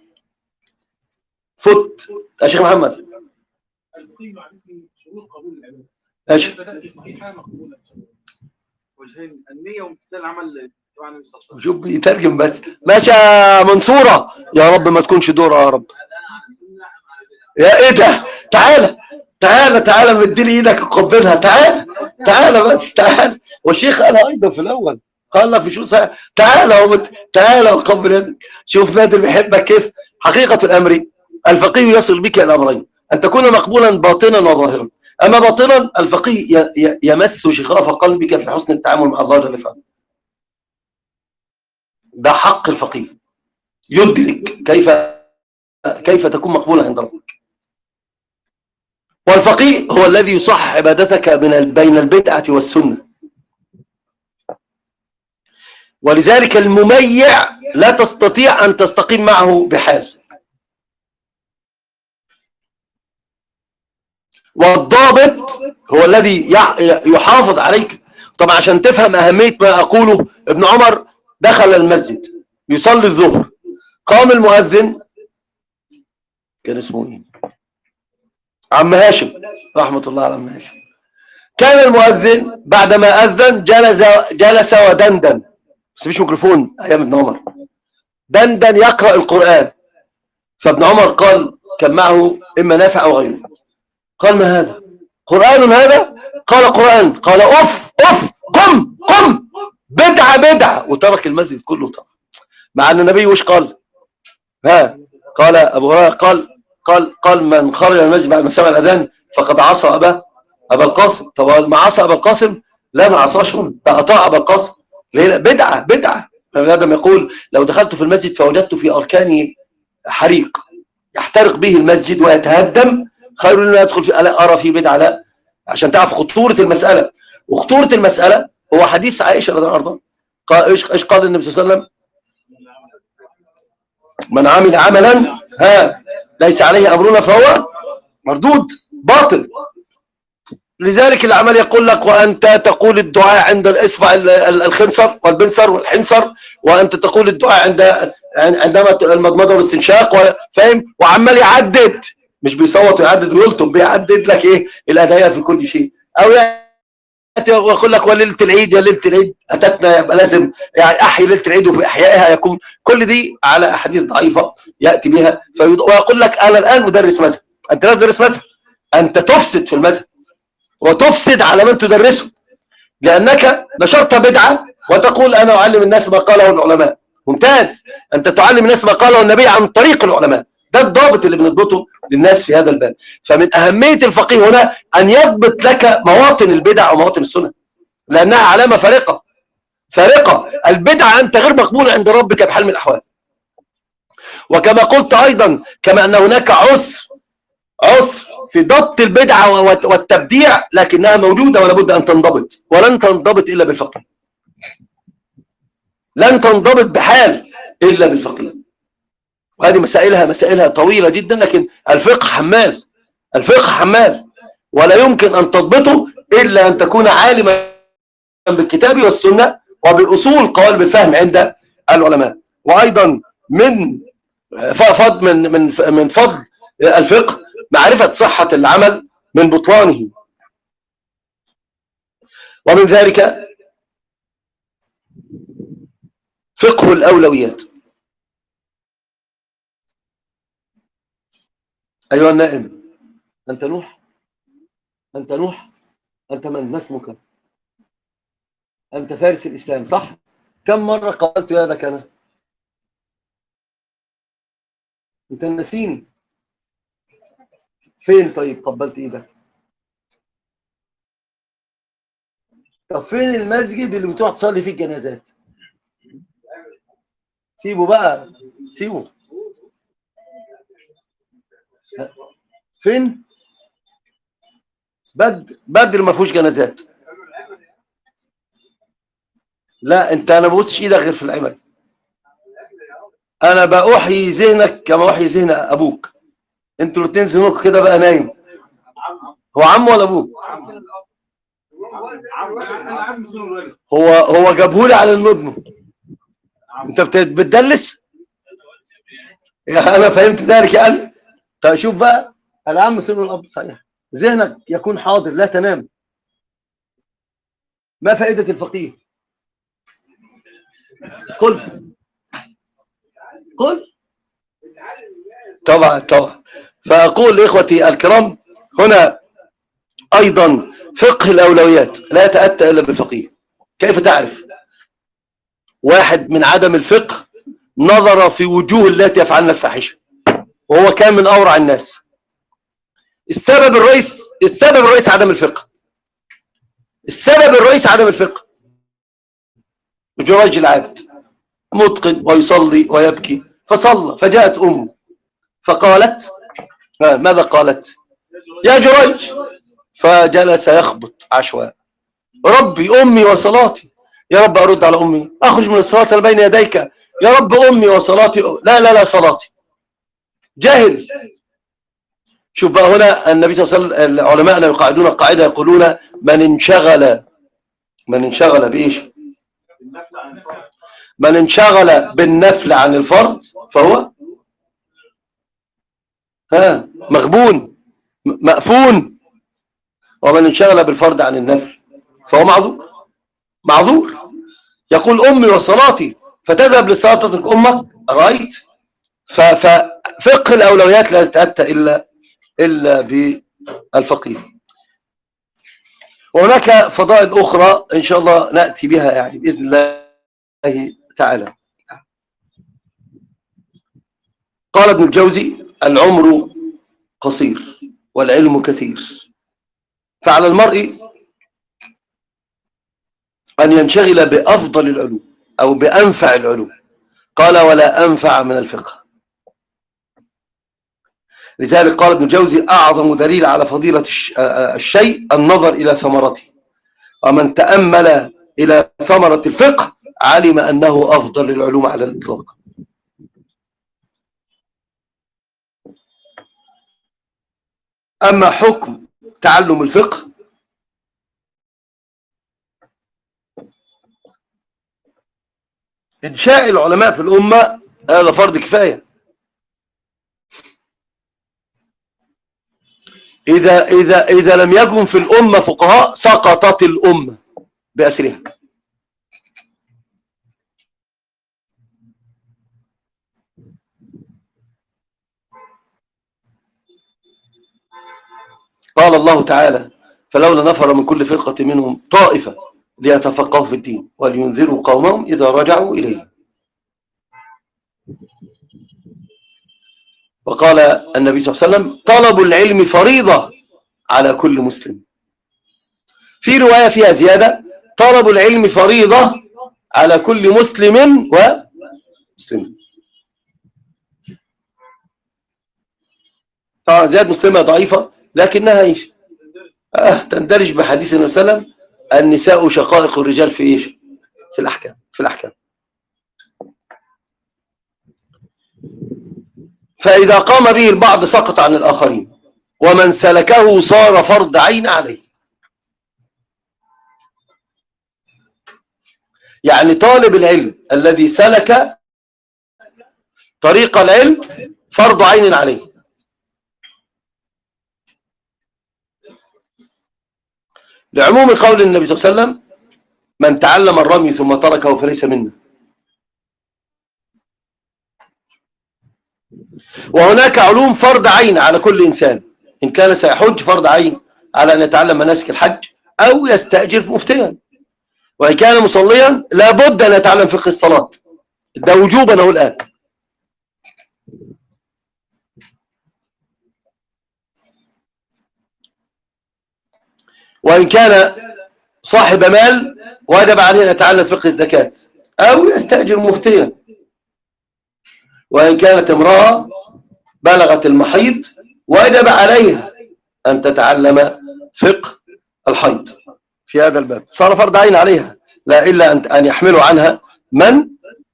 فت يا شيخ محمد. الفقيه يعرفني شروط قبول العبادة. ايش؟ تأتي صحيحة مقبولة. وجهين، النية وامتثال العمل. شوف بيترجم بس. ماشي يا منصورة، يا رب ما تكونش دورة يا رب. يا ايه ده؟ تعالى تعالى تعالى مديني ايدك اقبلها. تعالى تعالى بس تعالى. والشيخ قالها ايضا في الاول، قال لك في شو صحيح. تعالى ومت... تعالى وقبل يدك. شوف نادر بيحبك كيف. حقيقة الامر الفقيه يصل بك الى امرين، ان تكون مقبولا باطنا وظاهرا. اما باطنا الفقيه ي... يمس شغاف قلبك في حسن التعامل مع الله جل وعلا. ده حق الفقيه، يدرك كيف كيف تكون مقبولا عند ربك. والفقيه هو الذي يصح عبادتك من بين البدعة والسنة. ولذلك المميع لا تستطيع أن تستقيم معه بحال. والضابط هو الذي يحافظ عليك. طبعا عشان تفهم أهمية ما أقوله، ابن عمر دخل المسجد يصلي الظهر، قام المؤذن كان اسمه ايه؟ عم هاشم رحمة الله على عم هاشم. كان المؤذن بعدما أذن جلس جلس ودندن، بس مفيش ميكروفون أيام ابن عمر، دندن يقرأ القرآن. فابن عمر قال، كان معه إما نافع أو غيره، قال ما هذا؟ قرآن هذا؟ قال قرآن. قال أف أف قم قم بدعة بدعة، وترك المسجد كله طبعا. مع أن النبي وش قال؟ ها قال أبو هريرة قال قال قال من خرج من المسجد بعد ما سمع الأذان فقد عصى أبا أبا القاسم. طب ما عصى أبا القاسم؟ لا ما عصاش، ده أطاع أبا القاسم. ليه؟ بدعة بدعة. آدم يقول لو دخلت في المسجد فوجدت في أركانه حريق يحترق به المسجد ويتهدم خير من أدخل في ألا أرى في بدعة. لا، عشان تعرف خطورة المسألة. وخطورة المسألة هو حديث عائشة رضي الله عنها. قال ايش قال النبي صلى الله عليه وسلم؟ من عمل عملا ها ليس عليه أمرنا فهو مردود باطل. لذلك العمل يقول لك وأنت تقول الدعاء عند الإصبع الخنصر والبنصر والحنصر، وأنت تقول الدعاء عند عندما المضمضة والاستنشاق، فاهم؟ وعمال يعدد، مش بيصوت ويعدد ويلطم، بيعدد لك إيه الأدعية في كل شيء. أو ويقول لك وليلة العيد يا ليلة العيد أتتنا، يبقى لازم يعني أحيي ليلة العيد وفي إحيائها يكون. كل دي على أحاديث ضعيفة يأتي بها ويقول لك أنا الآن مدرس مذهب. أنت لا تدرس مذهب، أنت تفسد في المذهب وتفسد على من تدرسه، لأنك نشرت بدعة وتقول أنا أعلم الناس ما قاله العلماء. ممتاز، أنت تعلم الناس ما قاله النبي عن طريق العلماء. ده الضابط اللي بنضبطه للناس في هذا الباب. فمن أهمية الفقيه هنا أن يضبط لك مواطن البدع ومواطن السنة، لأنها علامة فارقة فارقة. البدعة أنت غير مقبول عند ربك بحال من الأحوال. وكما قلت أيضا كما أن هناك عسر عسر في ضبط البدعة والتبديع، لكنها موجودة ولا بد أن تنضبط، ولن تنضبط إلا بالفقه. لن تنضبط بحال إلا بالفقيه. وهذه مسائلها مسائلها طويلة جدا، لكن الفقه حمال، الفقه حمال، ولا يمكن أن تضبطه إلا أن تكون عالما بالكتاب والسنة وبأصول قوالب الفهم عند العلماء. وأيضا من فضل من من من فضل الفقه معرفة صحة العمل من بطلانه. ومن ذلك فقه الأولويات. أيها النائم، أنت نوح؟ أنت نوح؟ أنت من؟ ما اسمك؟ أنت فارس الإسلام صح؟ كم مرة قبلت يدك أنا؟ أنت نسيني. فين طيب قبلت إيدك؟ طب فين المسجد اللي بتروح تصلي فيه الجنازات؟ سيبه بقى، سيبه. فين؟ بدر، بدر ما فيهوش جنازات. لا انت، انا ما ببصش ايدك غير في العمل. انا بأحيي ذهنك كما احيي ذهن ابوك. انتوا الاثنين ذهنكم كده بقى نايم. هو عم ولا ابوك؟ هو هو جابهولي على ابنه. انت بتدلس؟ انا فهمت ذلك يعني. طيب شوف بقى، العم سن الاب صحيح. ذهنك يكون حاضر، لا تنام. ما فائدة الفقيه؟ قل قل. طبعا طبعا. فأقول لإخوتي الكرام، هنا أيضا فقه الأولويات لا يتأتى إلا بالفقيه. كيف تعرف؟ واحد من عدم الفقه نظر في وجوه التي يفعلن الفاحشة، وهو كان من أورع الناس. السبب الرئيس السبب الرئيس عدم الفقه. السبب الرئيس عدم الفقه. جريج العابد متقن ويصلي ويبكي، فصلى فجاءت أمه فقالت، ماذا قالت؟ يا جريج. فجلس يخبط عشواء، ربي أمي وصلاتي، يا رب أرد على أمي، أخرج من الصلاة بين يديك، يا رب أمي وصلاتي، لا لا لا صلاتي. جاهل. شوف بقى هنا النبي صلى الله عليه وسلم، العلماء يقاعدون قاعدة يقولون من انشغل من انشغل بإيش؟ من انشغل بالنفل عن الفرض فهو ها مغبون مأفون، ومن انشغل بالفرض عن النفل فهو معذور. معذور. يقول أمي وصلاتي فتذهب لصلاة تترك أمك، رأيت؟ ففقه الأولويات لا تتأتى إلا إلا بالفقيه. وهناك فضائل أخرى إن شاء الله نأتي بها يعني بإذن الله تعالى. قال ابن الجوزي: العمر قصير والعلم كثير، فعلى المرء أن ينشغل بأفضل العلوم أو بأنفع العلوم. قال: ولا أنفع من الفقه. لذلك قال ابن الجوزي: أعظم دليل على فضيلة الشيء النظر إلى ثمرته، ومن تأمل إلى ثمرة الفقه علم أنه أفضل العلوم على الإطلاق. أما حكم تعلم الفقه، إنشاء العلماء في الأمة هذا فرض كفاية. إذا إذا إذا لم يكن في الأمة فقهاء سقطت الأمة بأسرها. قال الله تعالى: فلولا نفر من كل فرقة منهم طائفة ليتفقهوا في الدين ولينذروا قومهم إذا رجعوا إليهم. وقال النبي صلى الله عليه وسلم: طلب العلم فريضة على كل مسلم. في رواية فيها زيادة: طلب العلم فريضة على كل مسلم ومسلم. طبعا زيادة مسلمة ضعيفة، لكنها ايش؟ آه تندرج بحديث النبي صلى الله عليه وسلم: النساء شقائق الرجال في ايش؟ في الأحكام. في الأحكام. فإذا قام به البعض سقط عن الآخرين، ومن سلكه صار فرض عين عليه. يعني طالب العلم الذي سلك طريق العلم فرض عين عليه. لعموم قول النبي صلى الله عليه وسلم: من تعلم الرمي ثم تركه فليس منا. وهناك علوم فرض عين على كل إنسان، إن كان سيحج فرض عين على أن يتعلم مناسك الحج أو يستأجر مفتيا، وإن كان مصليا لابد أن يتعلم فقه الصلاة، ده وجوبا أهو الآن. وإن كان صاحب مال وجب عليه أن يتعلم فقه الزكاة أو يستأجر مفتيا. وإن كانت امرأة بلغت المحيض وجب عليها أن تتعلم فقه الحيض في هذا الباب، صار فرض عين عليها، لا إلا أن يحملوا عنها من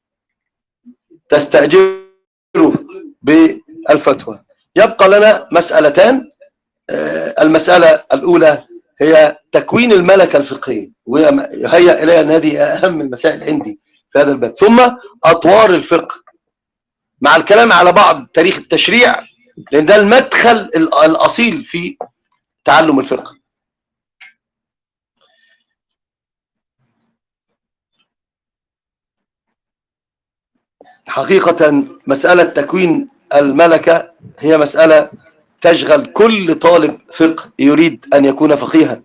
تستأجره بالفتوى. يبقى لنا مسألتان. المسألة الأولى هي تكوين الملكة الفقهية، وهي إليها أن هذه أهم المسائل عندي في هذا الباب. ثم أطوار الفقه مع الكلام على بعض تاريخ التشريع، لأن ده المدخل الأصيل في تعلم الفقه. حقيقة مسألة تكوين الملكة هي مسألة تشغل كل طالب فقه يريد أن يكون فقيها.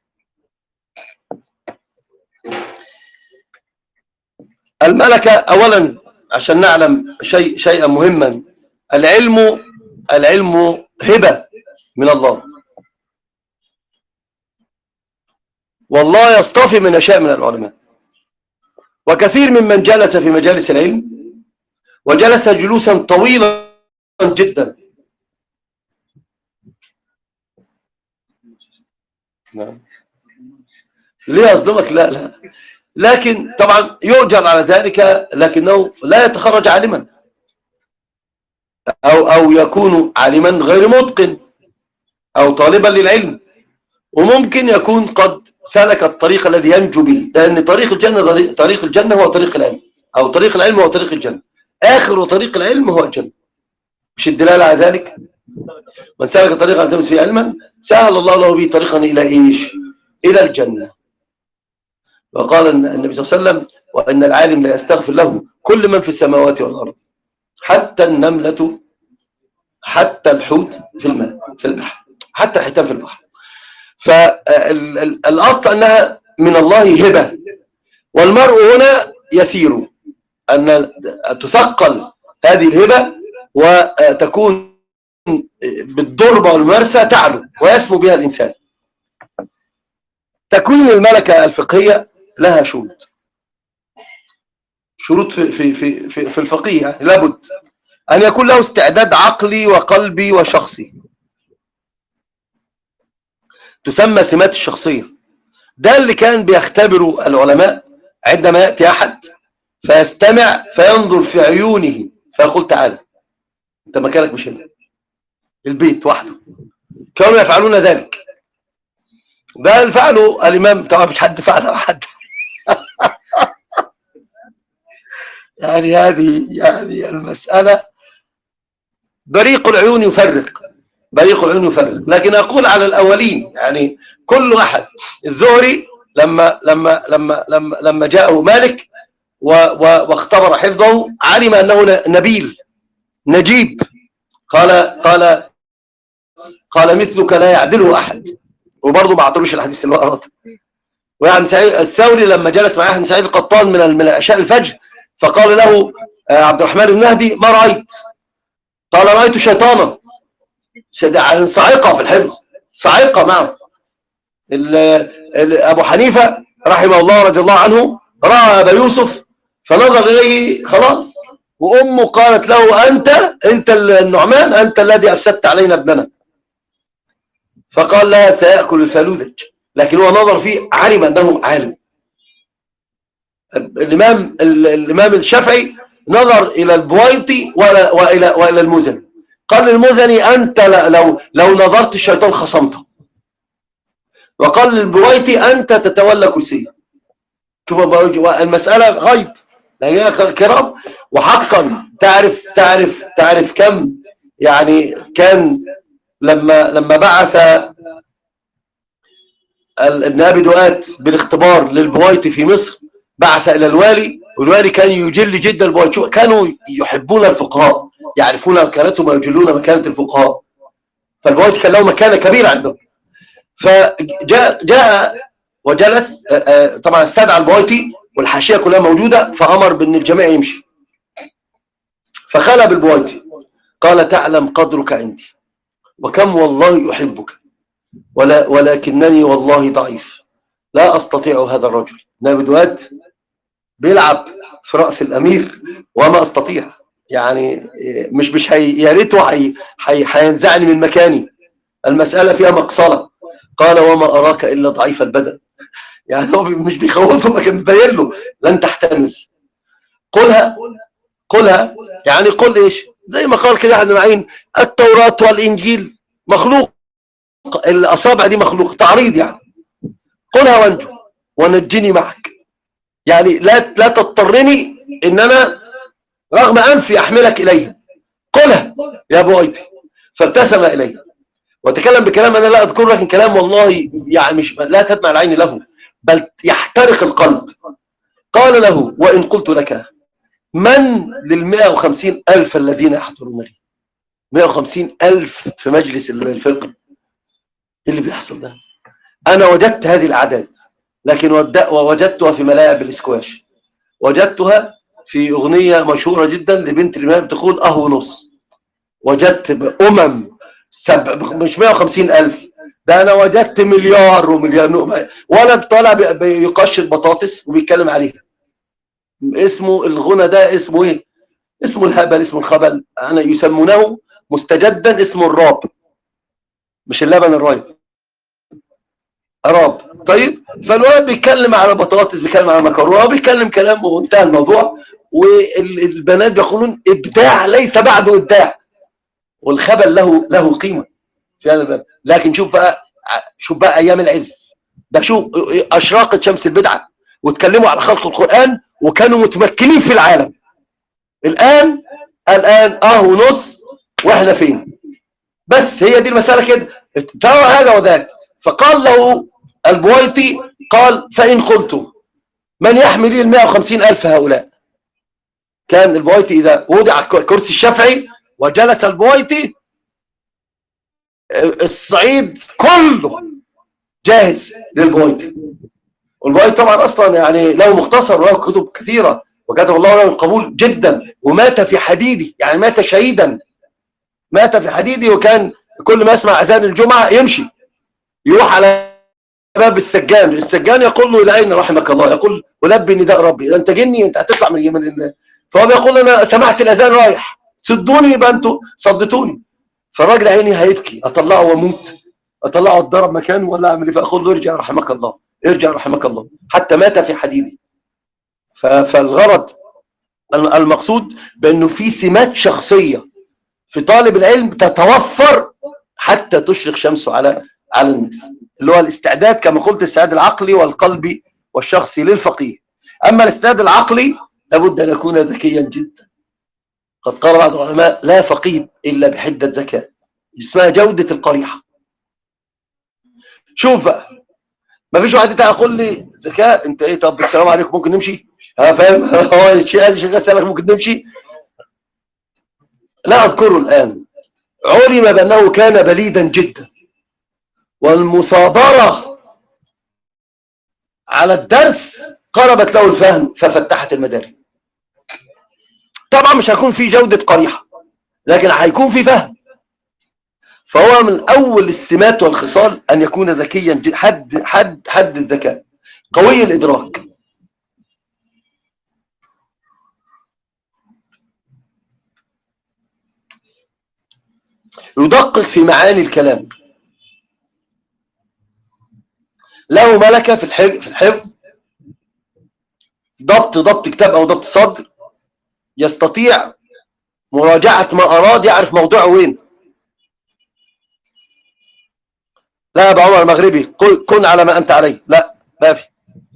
الملكة أولا عشان نعلم شيء شيئا مهما، العلم العلم هبة من الله، والله يصطفي من يشاء من العلماء. وكثير ممن جلس في مجالس العلم وجلس جلوسا طويلا جدا ليه أصدمك؟ لا لا لكن طبعا يؤجر على ذلك، لكنه لا يتخرج عالما، أو, أو يكون عالما غير متقن أو طالبا للعلم، وممكن يكون قد سلك الطريق الذي ينجو به، لأن طريق الجنة طريق الجنة هو طريق العلم، أو طريق العلم هو طريق الجنة، آخر طريق العلم هو الجنة. مش الدلالة على ذلك؟ من سلك طريقا يلتمس فيه علما سهل الله له به طريقا إلى إيش؟ إلى الجنة. وقال النبي صلى الله عليه وسلم: وأن العالم لا يستغفر له كل من في السماوات والأرض، حتى النملة، حتى الحوت في الماء في البحر، حتى الحيتان في البحر. فالأصل أنها من الله هبة، والمرء هنا يسير أن تثقل هذه الهبة وتكون بالضربة والممارسة تعلو ويسمو بها الإنسان. تكوين الملكة الفقهية لها شروط، شروط في في في في, في الفقيه. يعني لابد أن يكون له استعداد عقلي وقلبي وشخصي، تسمى سمات الشخصية. ده اللي كان بيختبروا العلماء عندما يأتي أحد فيستمع فينظر في عيونه فيقول: تعالى أنت مكانك مش هنا، البيت وحده. كانوا يفعلون ذلك. ده اللي فعله الإمام، طبعا مش حد فعله حد يعني هذه يعني المسألة بريق العيون يفرق، بريق العيون يفرق. لكن أقول على الأولين، يعني كل واحد. الزهري لما لما لما لما لما جاءه مالك واختبر حفظه علم أنه نبيل نجيب، قال قال قال مثلك لا يعدله أحد، وبرضه ما اعتروش الحديث اللي هو أراد. ويعني سعيد الثوري لما جلس مع أحمد سعيد القطان من من عشاء الفجر، فقال له عبد الرحمن بن مهدي: ما رأيت؟ قال: رأيت شيطانا صاعقة في الحفظ، صاعقة معه. أبو حنيفة رحمه الله رضي الله عنه رأى أبا يوسف فنظر إليه خلاص، وأمه قالت له: أنت أنت النعمان، أنت الذي أفسدت علينا ابننا. فقال لها: سيأكل الفلوذج. لكن هو نظر فيه، علم أنه عالم. الإمام الإمام الشافعي نظر إلى البويطي وإلى وإلى وإلى المزني، قال للمزني أنت لو لو نظرت الشيطان خصمته. وقال للبويتي أنت تتولى كرسيه. شوف المسألة غيب يا كرام. وحقا تعرف تعرف تعرف كم يعني كان لما لما بعث ابن أبي دؤات بالاختبار للبويتي في مصر، بعث إلى الوالي، والوالي كان يجل جدا البويتي. كانوا يحبون الفقهاء، يعرفون مكانتهم ويجلون مكانة الفقهاء، فالبويتي كان له مكانة كبيرة عندهم. فجاء جاء وجلس، طبعا استدعى البويتي والحاشية كلها موجودة، فأمر بأن الجميع يمشي. فخلى بالبويتي قال تعلم قدرك عندي وكم والله أحبك، ولا ولكنني والله ضعيف لا أستطيع هذا الرجل. نبي دواد بيلعب في رأس الأمير وما أستطيع، يعني مش مش هي يا ريته هينزعني من مكاني، المسألة فيها مقصلة. قال وما أراك إلا ضعيف البدن، يعني هو مش بيخوفه، ما كان مبين له لن تحتمل. قلها قلها يعني قل ايش، زي ما قال كده ابن معين التوراة والإنجيل مخلوق، الأصابع دي مخلوق، تعريض يعني. قلها وانجو ونجني معك، يعني لا لا تضطرني ان انا رغم انفي احملك اليه. قلها يا بويتي. فابتسم اليه وتكلم بكلام انا لا اذكره، لكن كلام والله يعني مش لا تدمع العين له بل يحترق القلب. قال له وان قلت لك من للمئة وخمسين ألف الذين يحضرون لي، مئة وخمسين ألف في مجلس الفقه، ايه اللي بيحصل ده؟ انا وجدت هذه الاعداد، لكن وجدتها في ملاعب الاسكواش، وجدتها في اغنيه مشهوره جدا لبنت الامام تقول اه ونص. وجدت امم سب... مش مئة وخمسين ألف، ده انا وجدت مليار ومليار. ولد طالع بيقشر بطاطس وبيتكلم عليها. اسمه الغنى ده اسمه ايه؟ اسمه الهبل، اسمه الخبل. انا يسمونه مستجدا اسمه الراب، مش اللبن الرايب، راب. طيب، فالولد بيتكلم على بطاطس، بيتكلم على مكرونه، بيتكلم كلام وانتهى الموضوع. والبنات بيقولون ابداع ليس بعده ابداع، والخبل له له قيمه في هذا الباب. لكن شوف بقى، شوف بقى ايام العز ده، شوف اشراقت شمس البدعه واتكلموا على خلق القران وكانوا متمكنين في العالم. الان الان اه ونص واحنا فين؟ بس هي دي المساله كده، ترى هذا وذاك. فقال له البويتي قال فإن قلت من يحمل لي المئة وخمسين ألف هؤلاء. كان البويتي إذا وضع كرسي الشافعي وجلس البويتي الصعيد كله جاهز للبويتي. والبويتي طبعا أصلا يعني له مختصر وله كتب كثيرة وكتب الله له القبول جدا، ومات في حديدي، يعني مات شهيدا، مات في حديدي. وكان كل ما يسمع أذان الجمعة يمشي يروح على باب السجان، السجان يقول له الى اين رحمك الله؟ يقول ولبي نداء ربي، انت جني، انت هتطلع من اليمن لله. فهو بيقول انا سمعت الاذان رايح، سدوني يبقى انتوا صدتوني. فالراجل عيني هيبكي، اطلعه واموت، اطلعه اتضرب مكانه ولا اعمل ايه؟ فاقول له ارجع رحمك الله، ارجع رحمك الله، حتى مات في حديدي. فالغرض المقصود بانه في سمات شخصيه في طالب العلم تتوفر حتى تشرق شمسه على على الناس، اللي هو الاستعداد كما قلت، الاستعداد العقلي والقلبي والشخصي للفقيه. اما الاستعداد العقلي لابد ان يكون ذكيا جدا. قد قال بعض العلماء لا فقيه الا بحده ذكاء، اسمها جوده القريحه. شوف بقى، ما فيش واحد يقول لي ذكاء انت ايه؟ طب السلام عليكم ممكن نمشي؟ ها فاهم؟ هو الشيء شغال سالك ممكن نمشي؟ لا اذكره الان. علم بانه كان بليدا جدا، والمصابره على الدرس قربت له الفهم ففتحت المدارك. طبعا مش هيكون في جودة قريحة، لكن هيكون في فهم. فهو من أول السمات والخصال أن يكون ذكيا، حد حد حد الذكاء، قوي الإدراك. يدقق في معاني الكلام، له ملكة في في الحفظ، ضبط ضبط كتاب أو ضبط صدر، يستطيع مراجعة ما أراد، يعرف موضوعه وين. لا يا أبو عمر المغربي كن على ما أنت عليه، لا ما في.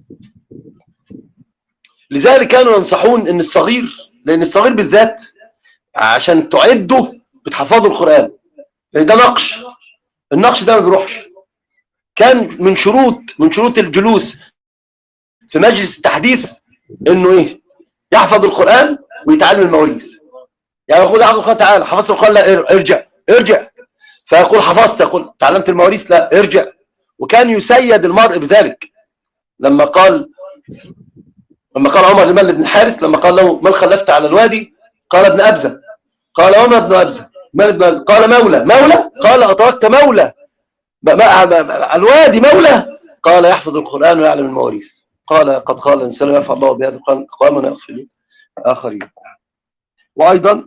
لذلك كانوا ينصحون ان الصغير، لان الصغير بالذات عشان تعده بتحفظه القرآن، لان ده نقش، النقش ده ما بيروحش. كان من شروط من شروط الجلوس في مجلس التحديث انه ايه؟ يحفظ القرآن ويتعلم المواريث. يعني يقول يحفظ القرآن، تعالى حفظت القرآن، لا ارجع ارجع. فيقول حفظت، يقول تعلمت المواريث، لا ارجع. وكان يسيد المرء بذلك. لما قال لما قال عمر لمن بن الحارث، لما قال له من خلفت على الوادي؟ قال ابن أبزة. قال وما ابن أبزة؟ قال مولى. مولى؟ قال أتركت مولى الوادي مولى؟ قال يحفظ القرآن ويعلم المواريث. قال قد قال الإنسان يفعل الله بهذا القرآن قواما يغفر آخرين. وأيضا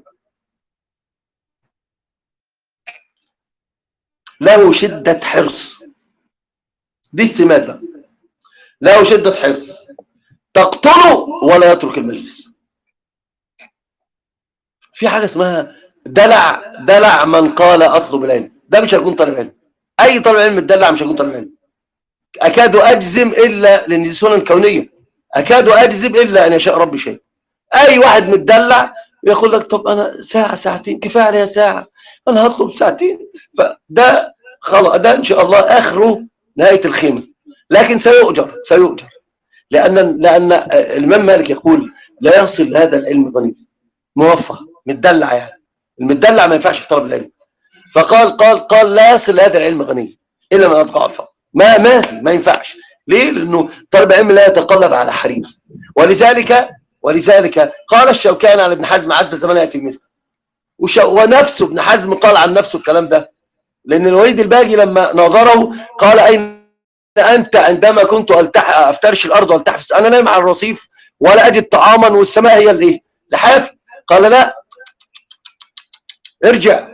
له شدة حرص، دي السمات، له شدة حرص تقتله ولا يترك المجلس. في حاجة اسمها دلع، دلع من قال أطلب العلم، ده مش هيكون طالب علم. أي طالب علم متدلع مش هيكون طالب علم. أكاد أجزم إلا لأن دي سنن كونية، أكاد أجزم إلا أن يشاء ربي شيء. أي واحد متدلع يقول لك طب أنا ساعة ساعتين كفاية عليها ساعة، أنا هطلب ساعتين، فده خلاص، ده إن شاء الله آخره نهاية الخيمة. لكن سيؤجر سيؤجر لأن لأن الإمام مالك يقول لا يصل هذا العلم غني موفق متدلع. يعني المتدلع ما ينفعش في طلب العلم. فقال قال قال لا يصل هذا العلم غني الا من اتقى الفقر. ما ما في ما ينفعش. ليه؟ لانه طالب العلم لا يتقلب على حرير. ولذلك ولذلك قال الشوكاني على ابن حزم عز زمان ياتي مثله، ونفسه ابن حزم قال عن نفسه الكلام ده. لان الوليد الباجي لما ناظره قال اين انت عندما كنت التح افترش الارض والتحف، انا نايم على الرصيف ولا اجد طعاما والسماء هي الايه؟ لحافي. قال لا ارجع.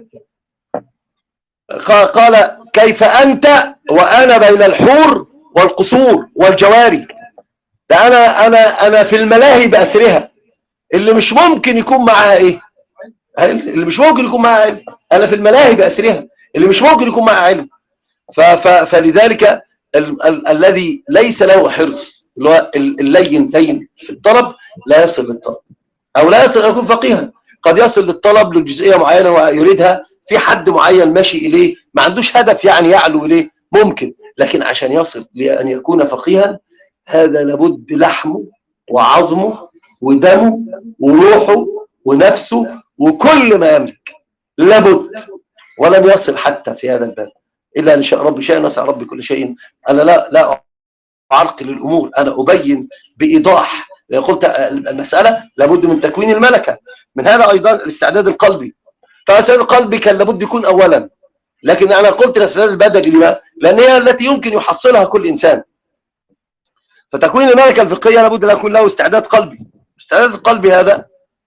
قال كيف أنت وأنا بين الحور والقصور والجواري؟ ده أنا أنا أنا في الملاهي بأسرها، اللي مش ممكن يكون معها إيه؟ اللي مش ممكن يكون معها علم. أنا في الملاهي بأسرها اللي مش ممكن يكون معها علم. فلذلك ال ال الذي ليس له حرص، اللي هو اللين لين في الطلب، لا يصل للطلب، أو لا يصل أن يكون فقيها. قد يصل للطلب لجزئية معينة ويريدها، في حد معين ماشي إليه ما عندوش هدف يعني يعلو إليه ممكن، لكن عشان يصل لأن يكون فقيها هذا لابد لحمه وعظمه ودمه وروحه ونفسه وكل ما يملك لابد. ولن يصل حتى في هذا الباب إلا أن شاء ربي شيء، نسأل ربي كل شيء. أنا لا لا أعرقل الأمور، أنا أبين بإيضاح. قلت المسألة لابد من تكوين الملكة. من هذا أيضا الاستعداد القلبي. فالاستعداد القلبي كان لابد يكون أولا، لكن أنا قلت الاستعداد البدني لما؟ لأن هي التي يمكن يحصلها كل إنسان. فتكوين الملكة الفقهية لابد أن يكون له استعداد قلبي. الاستعداد القلبي هذا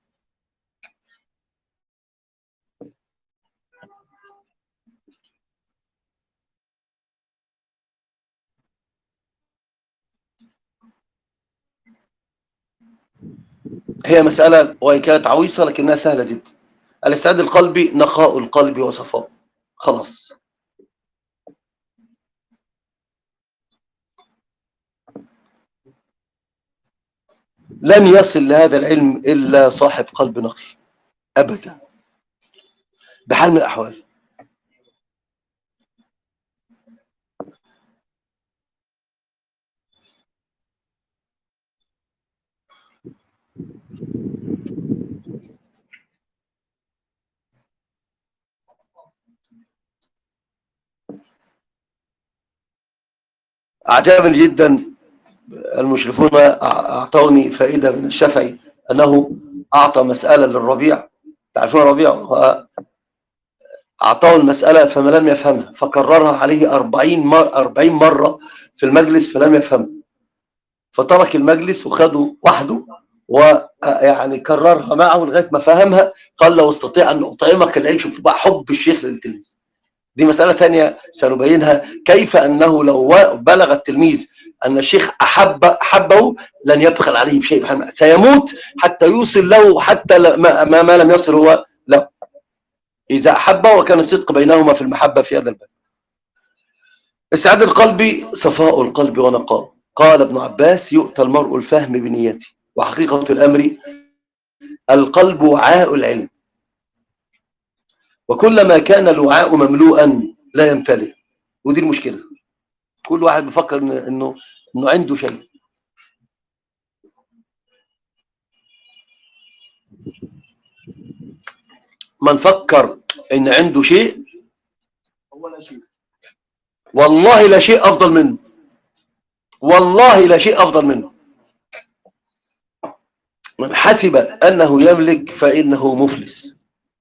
هي مسألة وإن كانت عويصة لكنها سهلة جدا. الاستعداد القلبي نقاء القلب وصفاء، خلاص. لن يصل لهذا العلم إلا صاحب قلب نقي أبدا بحال من الأحوال. أعجبني جدا المشرفون، أعطوني فائدة من الشافعي أنه أعطى مسألة للربيع، تعرفون الربيع، أعطاه المسألة فما لم يفهمها فكررها عليه أربعين مرة أربعين مرة في المجلس فلم يفهمها، فترك المجلس وخده وحده ويعني كررها معه لغاية ما فهمها. قال لو استطيع أن أطعمك العيش، بقى حب الشيخ للتلميذ. دي مسألة تانية سنبينها، كيف أنه لو بلغ التلميذ أن الشيخ أحب أحبه لن يبخل عليه بشيء، سيموت حتى يوصل له حتى ما, ما لم يصل هو إذا أحب وكان الصدق بينهما في المحبة في هذا الباب. استعداد القلب صفاء القلب ونقاء. قال ابن عباس: يؤتى المرء الفهم بنيته، وحقيقة الأمر القلب وعاء العلم، وكلما كان الوعاء مملوءا لا يمتلئ. ودي المشكلة، كل واحد بيفكر إنه إنه عنده شيء. من فكر إن عنده شيء والله لا شيء أفضل منه، والله لا شيء أفضل منه. من حسب أنه يملك فإنه مفلس.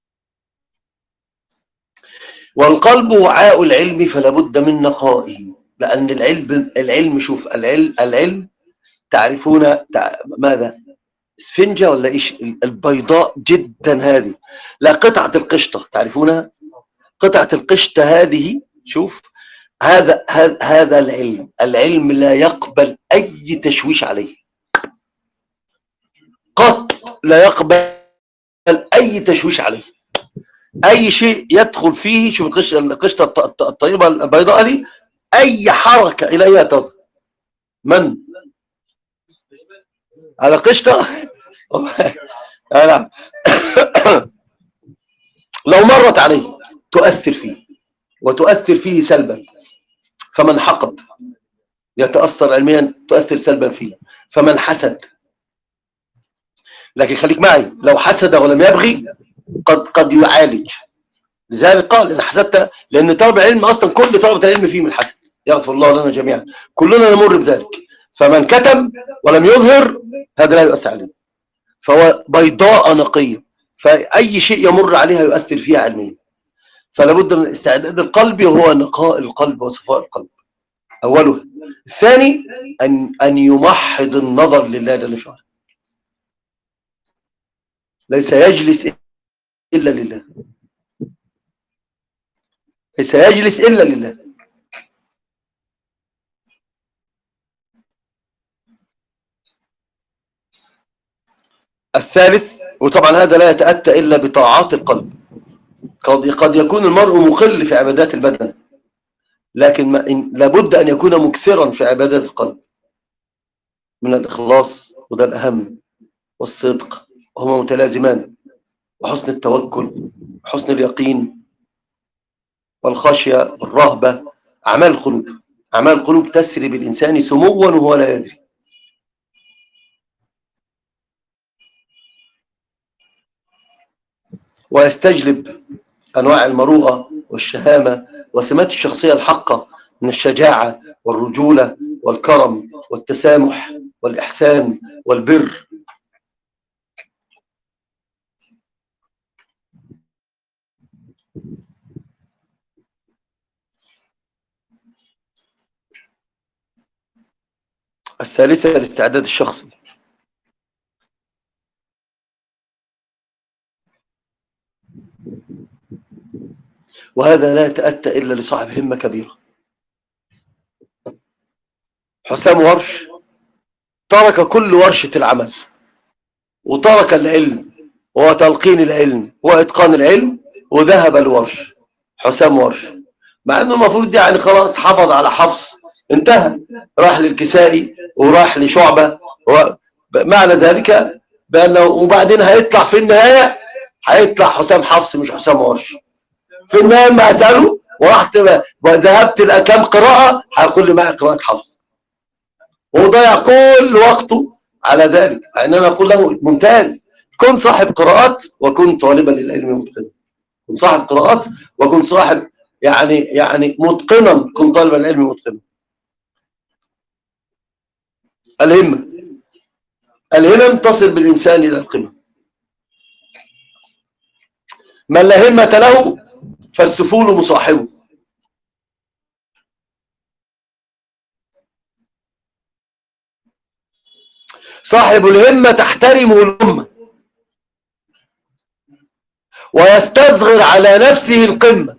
والقلب وعاء العلم فلا بد من نقائه، لأن العلم العلم شوف العلم العلم تعرفون تع... ماذا؟ اسفنجة ولا إيش؟ البيضاء جدا هذه، لا قطعة القشطة تعرفونها؟ قطعة القشطة هذه، شوف هذا هذا هذا العلم. العلم لا يقبل أي تشويش عليه، قط لا يقبل أي تشويش عليه. أي شيء يدخل فيه، شوف القشطة القشطة الطيبة البيضاء هذه، أي حركة إليها تظهر. من على قشطة أنا لو مرت عليه تؤثر فيه، وتؤثر فيه سلبا. فمن حقد يتأثر علميا، تؤثر سلبا فيه. فمن حسد، لكن خليك معي، لو حسد ولم يبغي قد قد يعالج. لذلك قال إن حسدت، لأن طالب العلم أصلا كل طلبة العلم فيه من الحسد، يغفر الله لنا جميعا، كلنا نمر بذلك. فمن كتم ولم يظهر هذا لا يؤثر عليه، فهو بيضاء نقية، فأي شيء يمر عليها يؤثر فيها علميا. فلا بد من استعداد القلب، وهو نقاء القلب وصفاء القلب أوله. الثاني أن أن يمحض النظر لله جل وعلا، ليس يجلس إلا لله، ليس يجلس إلا لله. الثالث، وطبعا هذا لا يتأتى إلا بطاعات القلب. قد قد يكون المرء مقل في عبادات البدن، لكن ما إن لابد أن يكون مكثرا في عبادات القلب من الإخلاص، وده الأهم، والصدق، وهما متلازمان، وحسن التوكل، وحسن اليقين، والخشية، والرهبة. أعمال القلوب، أعمال القلوب تسري بالإنسان سموا وهو لا يدري. ويستجلب أنواع المروءة والشهامة وسمات الشخصية الحقة من الشجاعة والرجولة والكرم والتسامح والإحسان والبر. الثالثة الاستعداد الشخصي، وهذا لا يتأتى إلا لصاحب همة كبيرة. حسام ورش ترك كل ورشة العمل، وترك العلم وتلقين العلم وإتقان العلم، وذهب الورش. حسام ورش، مع أنه المفروض يعني خلاص حفظ على حفص، انتهى، راح للكسائي وراح لشعبة، معنى ذلك بأنه وبعدين هيطلع في النهاية، هيطلع حسام حفص مش حسام ورش. في النهاية ما أسأله ورحت وذهبت كم قراءة، هيقول لي معي قراءة حفص، وضيع كل وقته على ذلك. يعني أنا أقول له ممتاز، كن صاحب قراءات وكن طالبا للعلم متقنا. كن صاحب قراءات وكن صاحب يعني يعني متقنا، كن طالبا للعلم متقنا. الهمة، الهمم تصل بالإنسان إلى القمة. من لا همة له فالسفول مصاحبه. صاحب الهمة تحترمه الأمة، ويستصغر على نفسه القمة،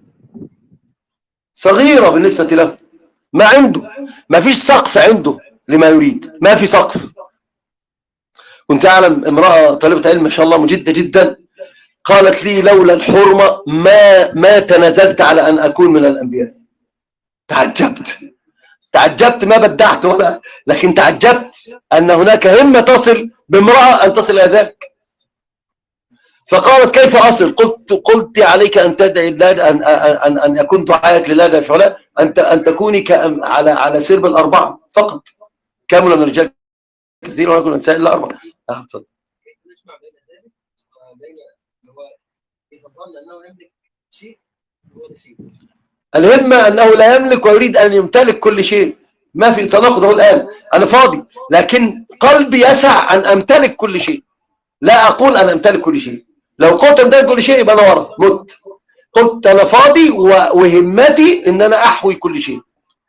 صغيرة بالنسبة له، ما عنده، ما فيش سقف عنده لما يريد، ما في سقف. كنت أعلم امرأة طالبة علم ما شاء الله مجدة جدا، قالت لي لولا الحرمة ما ما تنازلت على أن أكون من الأنبياء. تعجبت تعجبت ما بدعت ولا، لكن تعجبت أن هناك همة تصل بامرأة أن تصل إلى ذلك. فقالت كيف أصل؟ قلت قلت عليك أن تدعي الله، أن أن أن يكون دعائك لله فعلا أن أن تكوني على على سرب الأربعة فقط. كامل الرجال كثير ولكن النساء إلا أربعة. آه، تفضل. نجمع بين ذلك وبين هو إذا ظن أنه يملك شيء هو ده شيء. الهمة أنه لا يملك ويريد أن يمتلك كل شيء. ما في تناقض. هو الآن أنا فاضي لكن قلبي يسع أن أمتلك كل شيء. لا أقول أنا أمتلك كل شيء. لو قلت أمتلك كل شيء يبقى أنا ورا مت. قلت أنا فاضي وهمتي إن أنا أحوي كل شيء.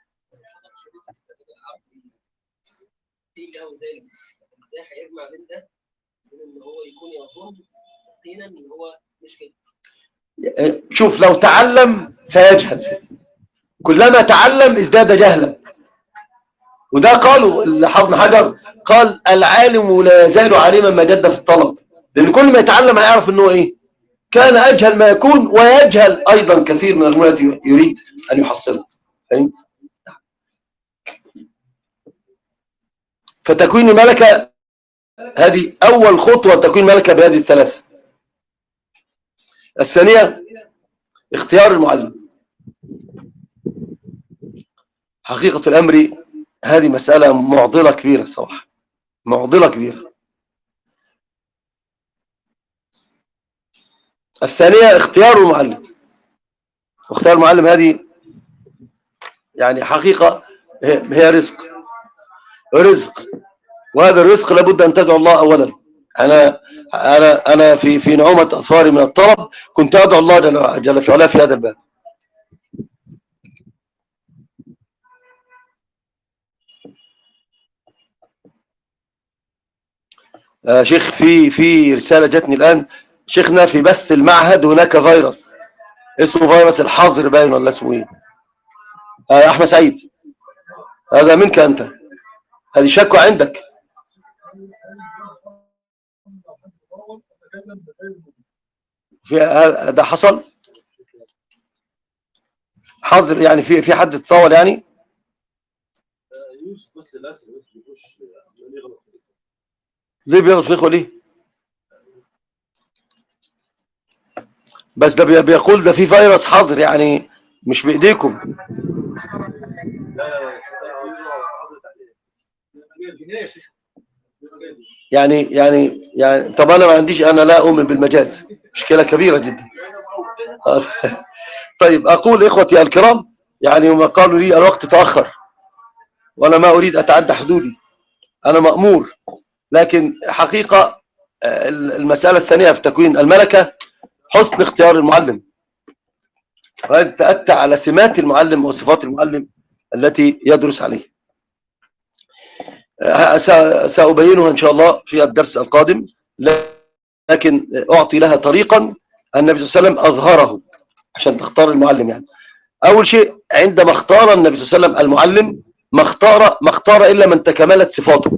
ازاي هيجمع بين ده ان هو يكون يظن يقينا ان هو مش كده؟ شوف لو تعلم سيجهل، كلما تعلم ازداد جهلا. وده قالوا الحافظ حجر قال العالم لا يزال عالما ما جد في الطلب، لان كل ما يتعلم هيعرف انه ايه كان اجهل ما يكون، ويجهل ايضا كثير من الامور التي يريد ان يحصلها. فهمت؟ فتكوين الملكه هذه أول خطوة، تكوين ملكة بهذه الثلاثة. الثانية اختيار المعلم. حقيقة الأمر هذه مسألة معضلة كبيرة صراحة، معضلة كبيرة. الثانية اختيار المعلم. واختيار المعلم هذه يعني حقيقة هي رزق رزق وهذا الرزق لابد أن تدعو الله أولا. أنا أنا أنا في في نعومة أظفاري من الطلب كنت أدعو الله جل, جل في علاه في هذا الباب. آه شيخ، في في رسالة جاتني الآن شيخنا، في بث المعهد هناك فيروس اسمه فيروس الحظر باين ولا اسمه ايه؟ آه أحمد سعيد، هذا منك أنت، هذه شكوى عندك. في ده حصل حظر يعني في في حد اتطاول يعني؟ يوسف بس للاسف بس بيخش يغلط. ليه بيغلط في اخوه ليه؟ بس ده بيقول ده في فيروس حظر يعني مش بايديكم. يعني يعني يعني طب انا ما عنديش، انا لا اؤمن بالمجاز، مشكله كبيره جدا. طيب اقول اخوتي الكرام، يعني وما قالوا لي الوقت تاخر وانا ما اريد اتعدى حدودي، انا مامور، لكن حقيقه المساله الثانيه في تكوين الملكه حسن اختيار المعلم، وهذا تأتى على سمات المعلم وصفات المعلم التي يدرس عليه. سأبينها إن شاء الله في الدرس القادم، لكن أعطي لها طريقا النبي صلى الله عليه وسلم أظهره عشان تختار المعلم. يعني أول شيء عندما اختار النبي صلى الله عليه وسلم المعلم ما اختار ما اختار إلا من تكملت صفاته.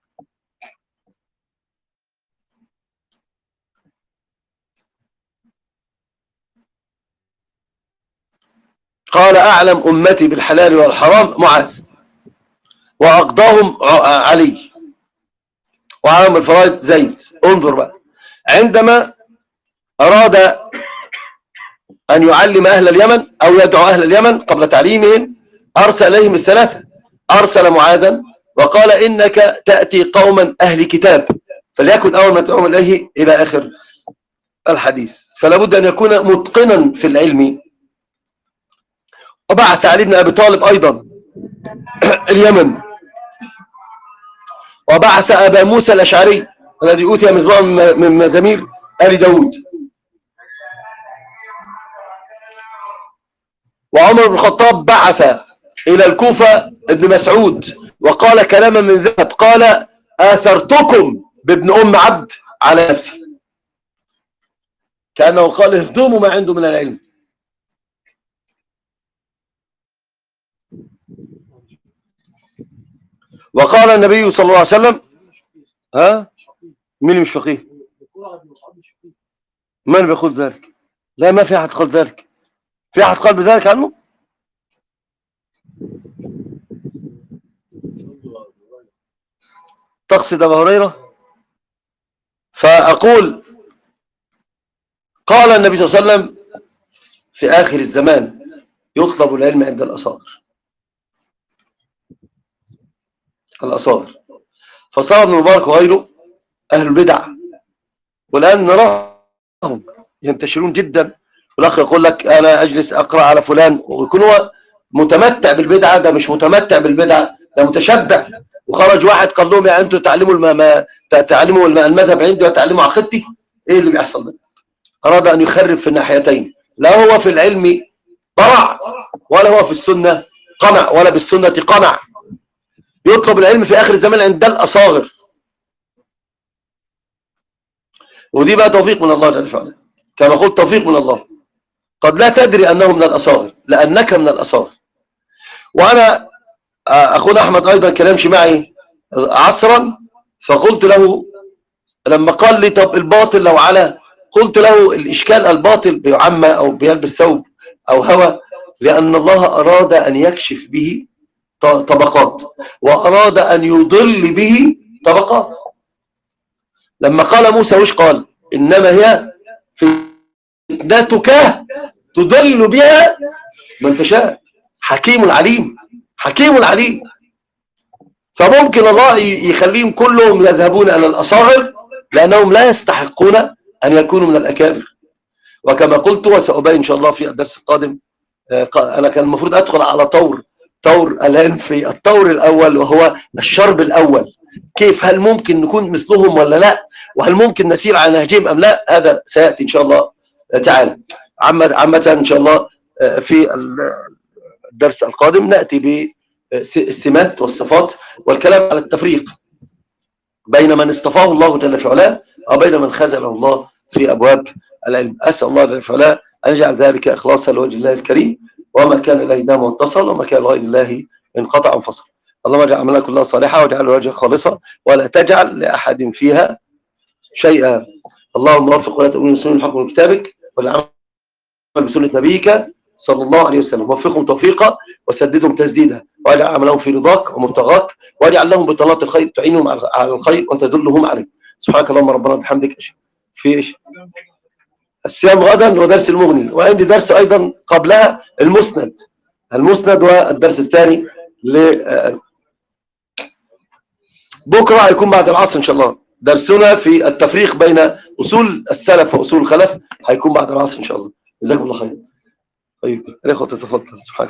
قال أعلم أمتي بالحلال والحرام معاذ، وأقضاهم علي، وعالم الفرائض زيد. انظر بقى، عندما أراد أن يعلم أهل اليمن أو يدعو أهل اليمن قبل تعليمهم أرسل إليهم الثلاثة، أرسل معاذا وقال إنك تأتي قوما أهل كتاب فليكن أول ما تدعوهم إليه إلى آخر الحديث. فلا بد أن يكون متقنا في العلم. وبعث علي بن أبي طالب أيضا اليمن، وبعث أبا موسى الأشعري الذي أوتي مزمار من مزامير آل داود، وعمر بن الخطاب بعث إلى الكوفة ابن مسعود وقال كلاما من ذهب، قال آثرتكم بابن أم عبد على نفسي، كأنه قال اهدموا ما عنده من العلم. وقال النبي صلى الله عليه وسلم ها مين مش فقيه؟ من بيقول ذلك؟ لا، ما في أحد قال ذلك. في أحد قال بذلك عنه؟ تقصد أبا هريرة؟ فأقول قال النبي صلى الله عليه وسلم في آخر الزمان يطلب العلم عند الأصاغر. الأصاغر. فصار ابن مبارك وغيره أهل البدع، والآن نراهم ينتشرون جدا، والأخ يقول لك أنا أجلس أقرأ على فلان، ويكون هو متمتع بالبدعة. ده مش متمتع بالبدعة، ده متشبع. وخرج واحد قال لهم يا أنتم تعلموا الم... تعلموا المذهب عندي وتعلموا عقيدتي. إيه اللي بيحصل ده؟ أراد أن يخرب في الناحيتين، لا هو في العلم طرع، ولا هو في السنة قنع، ولا بالسنة قنع. يطلب العلم في آخر الزمان عند الأصاغر، ودي بقى توفيق من الله جل وعلا. كما قلت توفيق من الله. قد لا تدري أنه من الأصاغر لأنك من الأصاغر. وأنا أخونا أحمد أيضا كلام معي عصرا، فقلت له لما قال لي طب الباطل لو على، قلت له الإشكال الباطل بيعمى أو بيلبس ثوب أو هوى، لأن الله أراد أن يكشف به طبقات، وأراد أن يضل به طبقات. لما قال موسى وش قال؟ إنما هي فتنتك تضل بها من تشاء. حكيم عليم، حكيم عليم. فممكن الله يخليهم كلهم يذهبون إلى الأصاغر لأنهم لا يستحقون أن يكونوا من الأكابر. وكما قلت وسأبين إن شاء الله في الدرس القادم، أنا كان المفروض أدخل على طور طور الآن في الطور الأول، وهو الشرب الأول. كيف، هل ممكن نكون مثلهم ولا لا، وهل ممكن نسير على نهجهم أم لا؟ هذا سيأتي إن شاء الله تعالى. عامة إن شاء الله في الدرس القادم نأتي بالسمات والصفات والكلام على التفريق بين من اصطفاه الله جل في علاه وبين من خذله الله في أبواب العلم. أسأل الله جل في علاه أن يجعل ذلك إخلاصا لوجه الله الكريم، وما كان إليه دام واتصل، وما كان لغير الله انقطع وانفصل. اللهم اجعل عملنا كلها صالحة، واجعل وجهك خالصة، ولا تجعل لأحد فيها شيئا. اللهم وفق ولاة أمور المسلمين الحكم من كتابك والعمل بسنة نبيك صلى الله عليه وسلم. وفقهم توفيقا وسددهم تسديدا، واجعل عملهم في رضاك ومرتضاك، واجعل لهم بطلات الخير تعينهم على الخير وتدلهم عليه. سبحانك اللهم ربنا وبحمدك. في ايش؟ الصيام غدا ودرس المغني، وعندي درس ايضا قبلها المسند المسند والدرس الثاني ل بكره هيكون بعد العصر ان شاء الله. درسنا في التفريق بين اصول السلف واصول الخلف هيكون بعد العصر ان شاء الله. جزاكم الله خير. طيب الاخوه تتفضل. سبحانك.